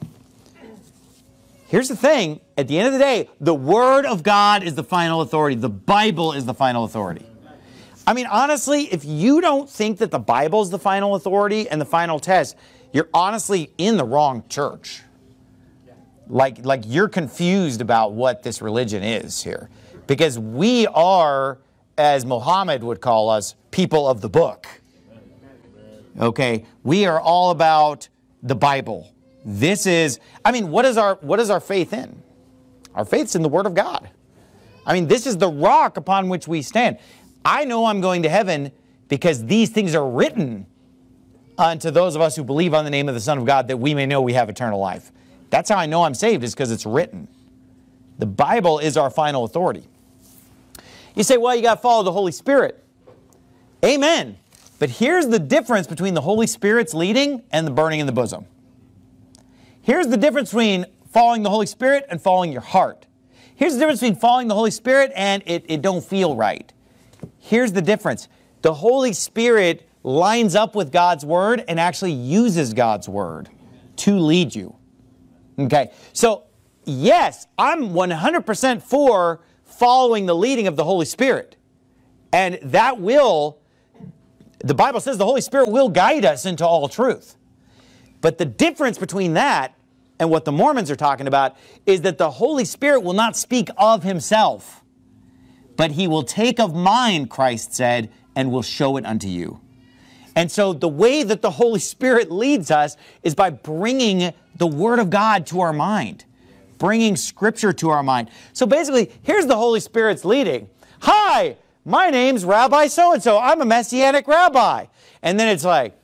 Here's the thing, at the end of the day, the Word of God is the final authority. The Bible is the final authority. I mean, honestly, if you don't think that the Bible is the final authority and the final test, you're honestly in the wrong church. Like you're confused about what this religion is here. Because we are, as Muhammad would call us, people of the book. Okay? We are all about the Bible. This is, I mean, what is our faith in? Our faith's in the Word of God. I mean, this is the rock upon which we stand. I know I'm going to heaven because these things are written unto those of us who believe on the name of the Son of God, that we may know we have eternal life. That's how I know I'm saved, is because it's written. The Bible is our final authority. You say, well, you got to follow the Holy Spirit. Amen. But here's the difference between the Holy Spirit's leading and the burning in the bosom. Here's the difference between following the Holy Spirit and following your heart. Here's the difference between following the Holy Spirit and it don't feel right. Here's the difference. The Holy Spirit lines up with God's Word and actually uses God's Word to lead you. Okay, so yes, I'm 100% for following the leading of the Holy Spirit. And that will, the Bible says the Holy Spirit will guide us into all truth. But the difference between that and what the Mormons are talking about is that the Holy Spirit will not speak of Himself, but He will take of mine, Christ said, and will show it unto you. And so the way that the Holy Spirit leads us is by bringing the Word of God to our mind, bringing Scripture to our mind. So basically, here's the Holy Spirit's leading. Hi, my name's Rabbi so-and-so. I'm a Messianic rabbi. And then it's like,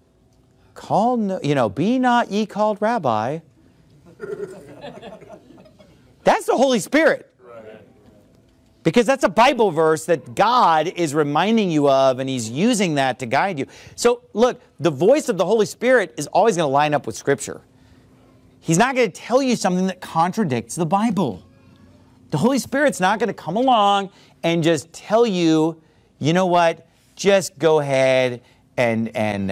be not ye called rabbi. That's the Holy Spirit. Because that's a Bible verse that God is reminding you of, and He's using that to guide you. So look, the voice of the Holy Spirit is always going to line up with Scripture. He's not going to tell you something that contradicts the Bible. The Holy Spirit's not going to come along and just tell you, you know what, just go ahead and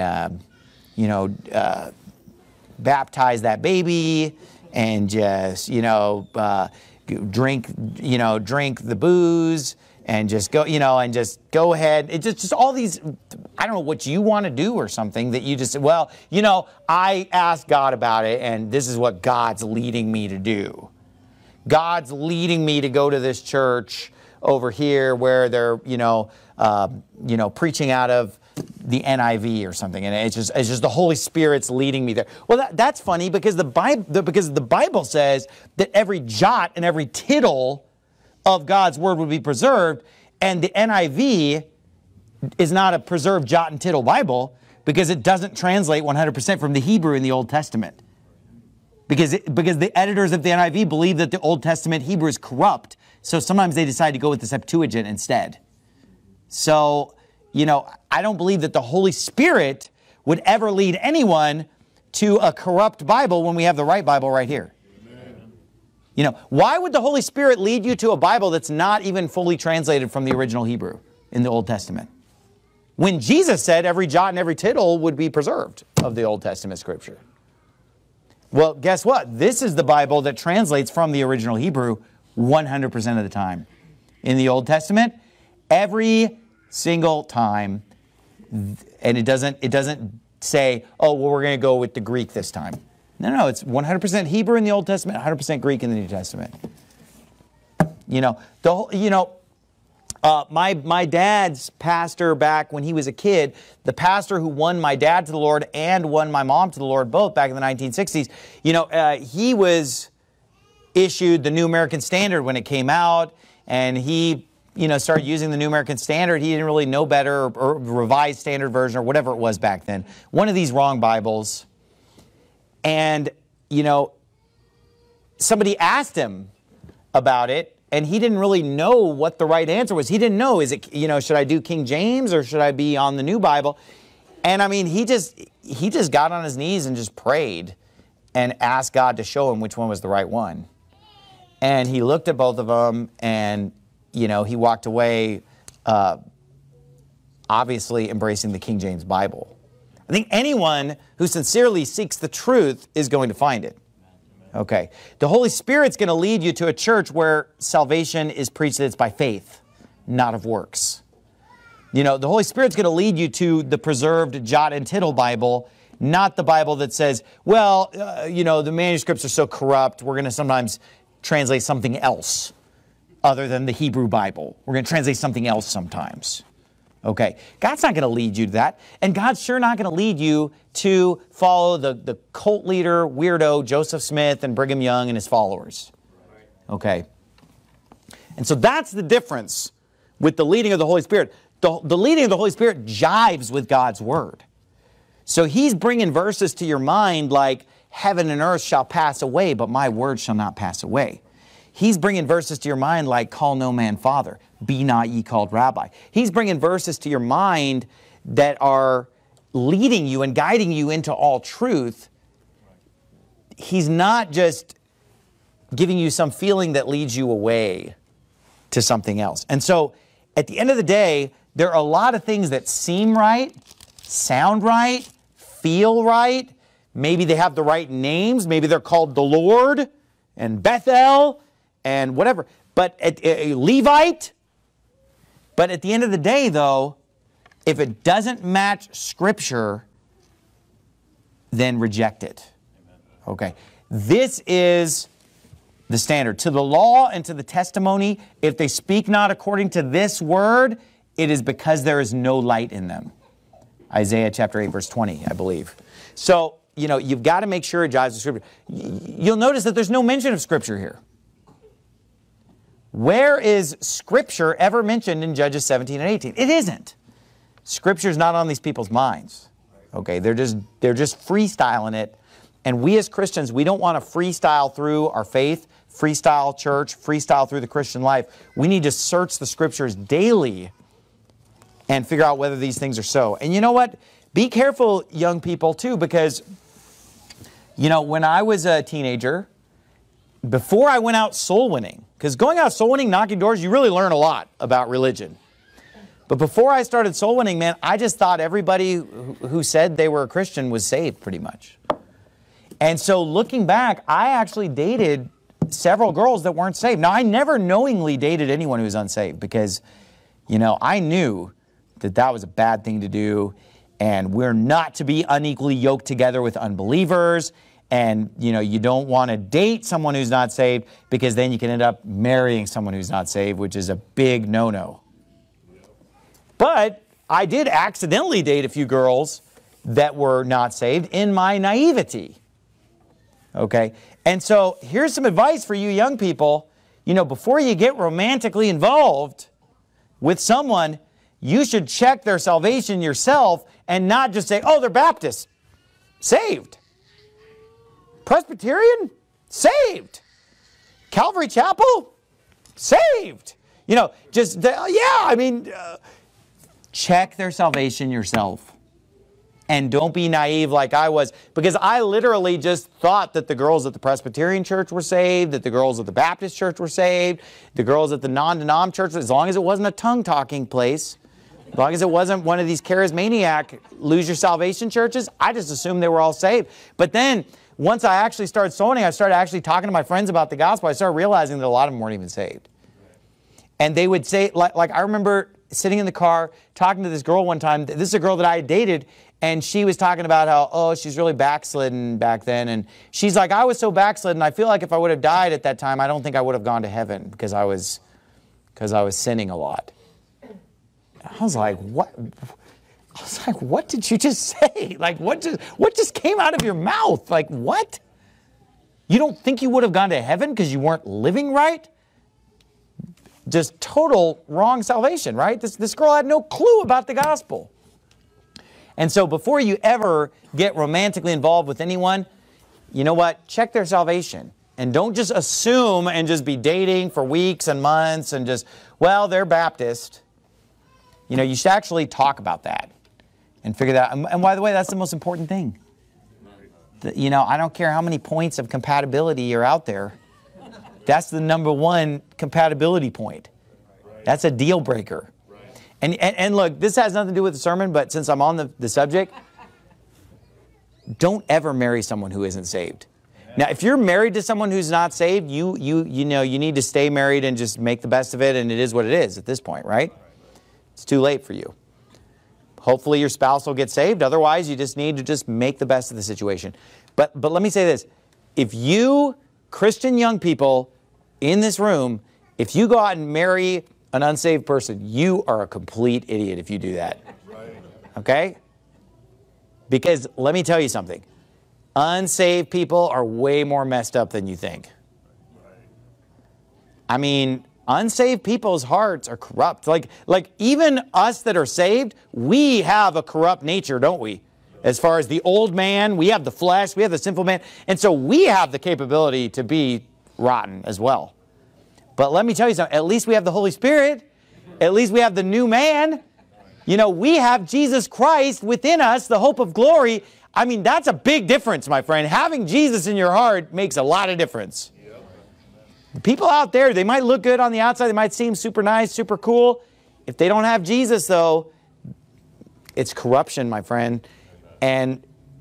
baptize that baby and just, drink the booze and just go, and just go ahead. It's just all these, I don't know what you want to do or something that you just, well, I asked God about it and this is what God's leading me to do. God's leading me to go to this church over here where they're, preaching out of the NIV or something, and it's just the Holy Spirit's leading me there. Well, that's funny because the Bible says that every jot and every tittle of God's word would be preserved, and the NIV is not a preserved jot and tittle Bible because it doesn't translate 100% from the Hebrew in the Old Testament. Because the editors of the NIV believe that the Old Testament Hebrew is corrupt, so sometimes they decide to go with the Septuagint instead. So, I don't believe that the Holy Spirit would ever lead anyone to a corrupt Bible when we have the right Bible right here. Amen. Why would the Holy Spirit lead you to a Bible that's not even fully translated from the original Hebrew in the Old Testament? When Jesus said every jot and every tittle would be preserved of the Old Testament Scripture. Well, guess what? This is the Bible that translates from the original Hebrew 100% of the time. In the Old Testament, every single time, and it doesn't say, oh, well, we're going to go with the Greek this time. No, it's 100% Hebrew in the Old Testament, 100% Greek in the New Testament. My dad's pastor back when he was a kid, the pastor who won my dad to the Lord and won my mom to the Lord both back in the 1960s, he was issued the New American Standard when it came out, and he, started using the New American Standard. He didn't really know better, or Revised Standard Version, or whatever it was back then. One of these wrong Bibles. And, somebody asked him about it, and he didn't really know what the right answer was. He didn't know, should I do King James or should I be on the New Bible? And he just got on his knees and just prayed and asked God to show him which one was the right one. And he looked at both of them and, he walked away, obviously embracing the King James Bible. I think anyone who sincerely seeks the truth is going to find it. Okay. The Holy Spirit's going to lead you to a church where salvation is preached that it's by faith, not of works. The Holy Spirit's going to lead you to the preserved jot and tittle Bible, not the Bible that says, well, the manuscripts are so corrupt, we're going to sometimes translate something else other than the Hebrew Bible. We're going to translate something else sometimes. Okay, God's not going to lead you to that. And God's sure not going to lead you to follow the cult leader, weirdo, Joseph Smith and Brigham Young and his followers. Okay. And so that's the difference with the leading of the Holy Spirit. The leading of the Holy Spirit jives with God's Word. So He's bringing verses to your mind like, heaven and earth shall pass away, but my word shall not pass away. He's bringing verses to your mind like, call no man father, be not ye called rabbi. He's bringing verses to your mind that are leading you and guiding you into all truth. He's not just giving you some feeling that leads you away to something else. And so at the end of the day, there are a lot of things that seem right, sound right, feel right. Maybe they have the right names. Maybe they're called the Lord and Bethel and whatever. But Levite. But at the end of the day, though, if it doesn't match Scripture, then reject it. Okay. This is the standard. To the law and to the testimony, if they speak not according to this word, it is because there is no light in them. Isaiah chapter 8, verse 20, I believe. So, you've got to make sure it jives with Scripture. You'll notice that there's no mention of Scripture here. Where is Scripture ever mentioned in Judges 17 and 18? It isn't. Scripture's not on these people's minds. Okay, they're just freestyling it. And we as Christians, we don't want to freestyle through our faith, freestyle church, freestyle through the Christian life. We need to search the Scriptures daily and figure out whether these things are so. And you know what? Be careful, young people, too, because You know, when I was a teenager, before I went out soul winning, because going out soul winning, knocking doors, you really learn a lot about religion. But before I started soul winning, man, I just thought everybody who said they were a Christian was saved pretty much. And so looking back, I actually dated several girls that weren't saved. Now, I never knowingly dated anyone who was unsaved because, you know, I knew that that was a bad thing to do. And we're not to be unequally yoked together with unbelievers. And, you know, you don't want to date someone who's not saved because then you can end up marrying someone who's not saved, which is a big no-no. But I did accidentally date a few girls that were not saved in my naivety. Okay? And so here's some advice for you young people. You know, before you get romantically involved with someone, you should check their salvation yourself and not just say, oh, they're Baptist. Saved. Presbyterian? Saved. Calvary Chapel? Saved. You know, just, check their salvation yourself. And don't be naive like I was, because I literally just thought that the girls at the Presbyterian church were saved, that the girls at the Baptist church were saved, the girls at the non-denom church, as long as it wasn't a tongue-talking place, as long as it wasn't one of these charismaniac lose your salvation churches, I just assumed they were all saved. But then, once I actually started sowing, I started actually talking to my friends about the gospel. I started realizing that a lot of them weren't even saved. And they would say, like I remember sitting in the car talking to this girl one time. This is a girl that I had dated, and she was talking about how, oh, she's really backslidden back then. And she's like, I was so backslidden, I feel like if I would have died at that time, I don't think I would have gone to heaven because I was sinning a lot. I was like, what? I was like, what did you just say? Like, what just came out of your mouth? Like, what? You don't think you would have gone to heaven because you weren't living right? Just total wrong salvation, right? This girl had no clue about the gospel. And so before you ever get romantically involved with anyone, you know what? Check their salvation. And don't just assume and just be dating for weeks and months and just, well, they're Baptist. You know, you should actually talk about that and figure that out. And by the way, that's the most important thing. You know, I don't care how many points of compatibility are out there. That's the number one compatibility point. That's a deal breaker. And look, this has nothing to do with the sermon, but since I'm on the subject, don't ever marry someone who isn't saved. Now, if you're married to someone who's not saved, you know you need to stay married and just make the best of it, and it is what it is at this point, right? It's too late for you. Hopefully your spouse will get saved. Otherwise, you just need to just make the best of the situation. But let me say this. If you, Christian young people in this room, if you go out and marry an unsaved person, you are a complete idiot if you do that. Okay? Because let me tell you something. Unsaved people are way more messed up than you think. I mean, unsaved people's hearts are corrupt. Like even us that are saved, we have a corrupt nature, don't we? As far as the old man, we have the flesh, we have the sinful man. And so we have the capability to be rotten as well. But let me tell you something, at least we have the Holy Spirit. At least we have the new man. You know, we have Jesus Christ within us, the hope of glory. I mean, that's a big difference, my friend. Having Jesus in your heart makes a lot of difference. The people out there, they might look good on the outside. They might seem super nice, super cool. If they don't have Jesus, though, it's corruption, my friend. And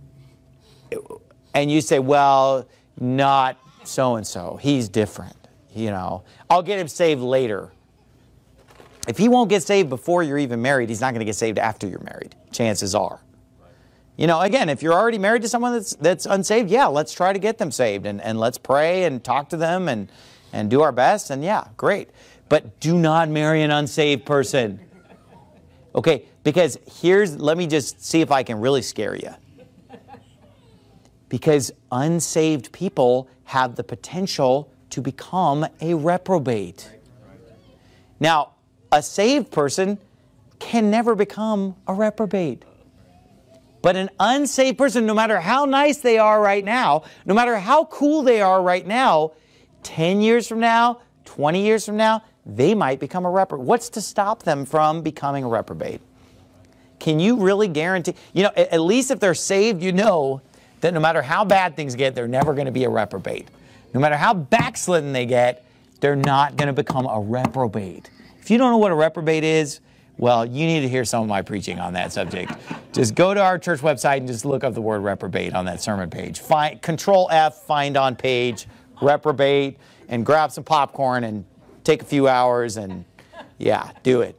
you say, well, not so-and-so. He's different. You know, I'll get him saved later. If he won't get saved before you're even married, he's not going to get saved after you're married. Chances are. You know, again, if you're already married to someone that's unsaved, yeah, let's try to get them saved and let's pray and talk to them and do our best. And yeah, great. But do not marry an unsaved person. Okay, because let me just see if I can really scare you. Because unsaved people have the potential to become a reprobate. Now, a saved person can never become a reprobate. But an unsaved person, no matter how nice they are right now, no matter how cool they are right now, 10 years from now, 20 years from now, they might become a reprobate. What's to stop them from becoming a reprobate? Can you really guarantee? You know, at least if they're saved, you know that no matter how bad things get, they're never going to be a reprobate. No matter how backslidden they get, they're not going to become a reprobate. If you don't know what a reprobate is, well, you need to hear some of my preaching on that subject. Just go to our church website and just look up the word reprobate on that sermon page. Control F, find on page, reprobate, and grab some popcorn and take a few hours and, yeah, do it.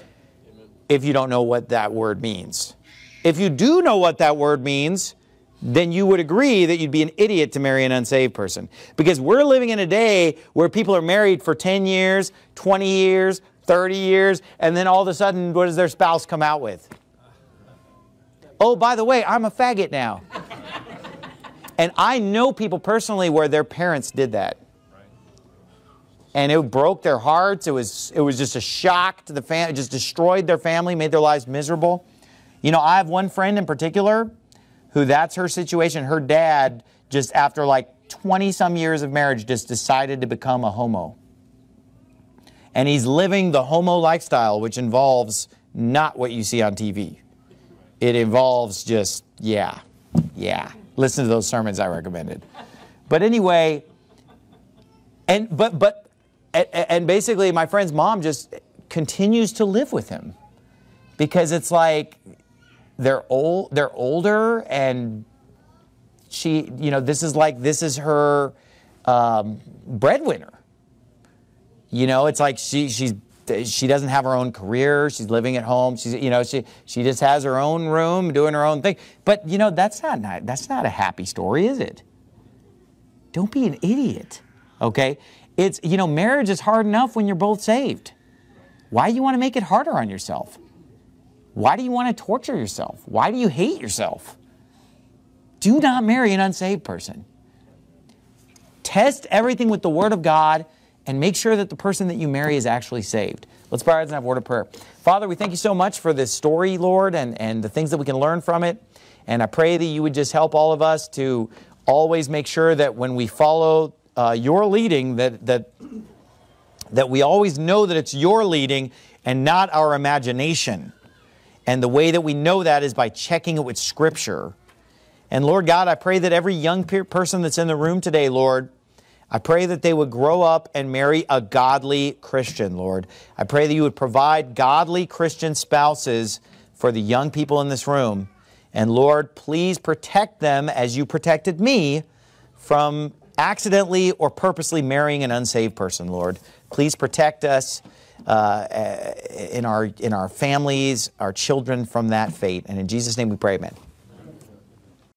If you don't know what that word means. If you do know what that word means, then you would agree that you'd be an idiot to marry an unsaved person. Because we're living in a day where people are married for 10 years, 20 years, 30 years, and then all of a sudden, what does their spouse come out with? Oh, by the way, I'm a faggot now. And I know people personally where their parents did that. And it broke their hearts. It was just a shock to the family. It just destroyed their family, made their lives miserable. You know, I have one friend in particular who that's her situation. Her dad, just after like 20-some years of marriage, just decided to become a homo. And he's living the homo lifestyle, which involves not what you see on TV. It involves just, yeah. Listen to those sermons I recommended. But anyway, and basically my friend's mom just continues to live with him. Because it's like, they're older, and she, you know, this is her breadwinner. You know, it's like she doesn't have her own career. She's living at home. She's, you know, she just has her own room, doing her own thing. But you know, that's not a happy story, is it? Don't be an idiot. Okay, it's, you know, marriage is hard enough when you're both saved. Why do you want to make it harder on yourself? Why do you want to torture yourself? Why do you hate yourself? Do not marry an unsaved person. Test everything with the Word of God and make sure that the person that you marry is actually saved. Let's bow our heads and have a word of prayer. Father, we thank you so much for this story, Lord, and the things that we can learn from it. And I pray that you would just help all of us to always make sure that when we follow your leading, that we always know that it's your leading and not our imagination. And the way that we know that is by checking it with Scripture. And Lord God, I pray that every young person that's in the room today, Lord, I pray that they would grow up and marry a godly Christian, Lord. I pray that you would provide godly Christian spouses for the young people in this room. And Lord, please protect them as you protected me from accidentally or purposely marrying an unsaved person, Lord. Please protect us in our families, our children from that fate. And in Jesus' name we pray, amen.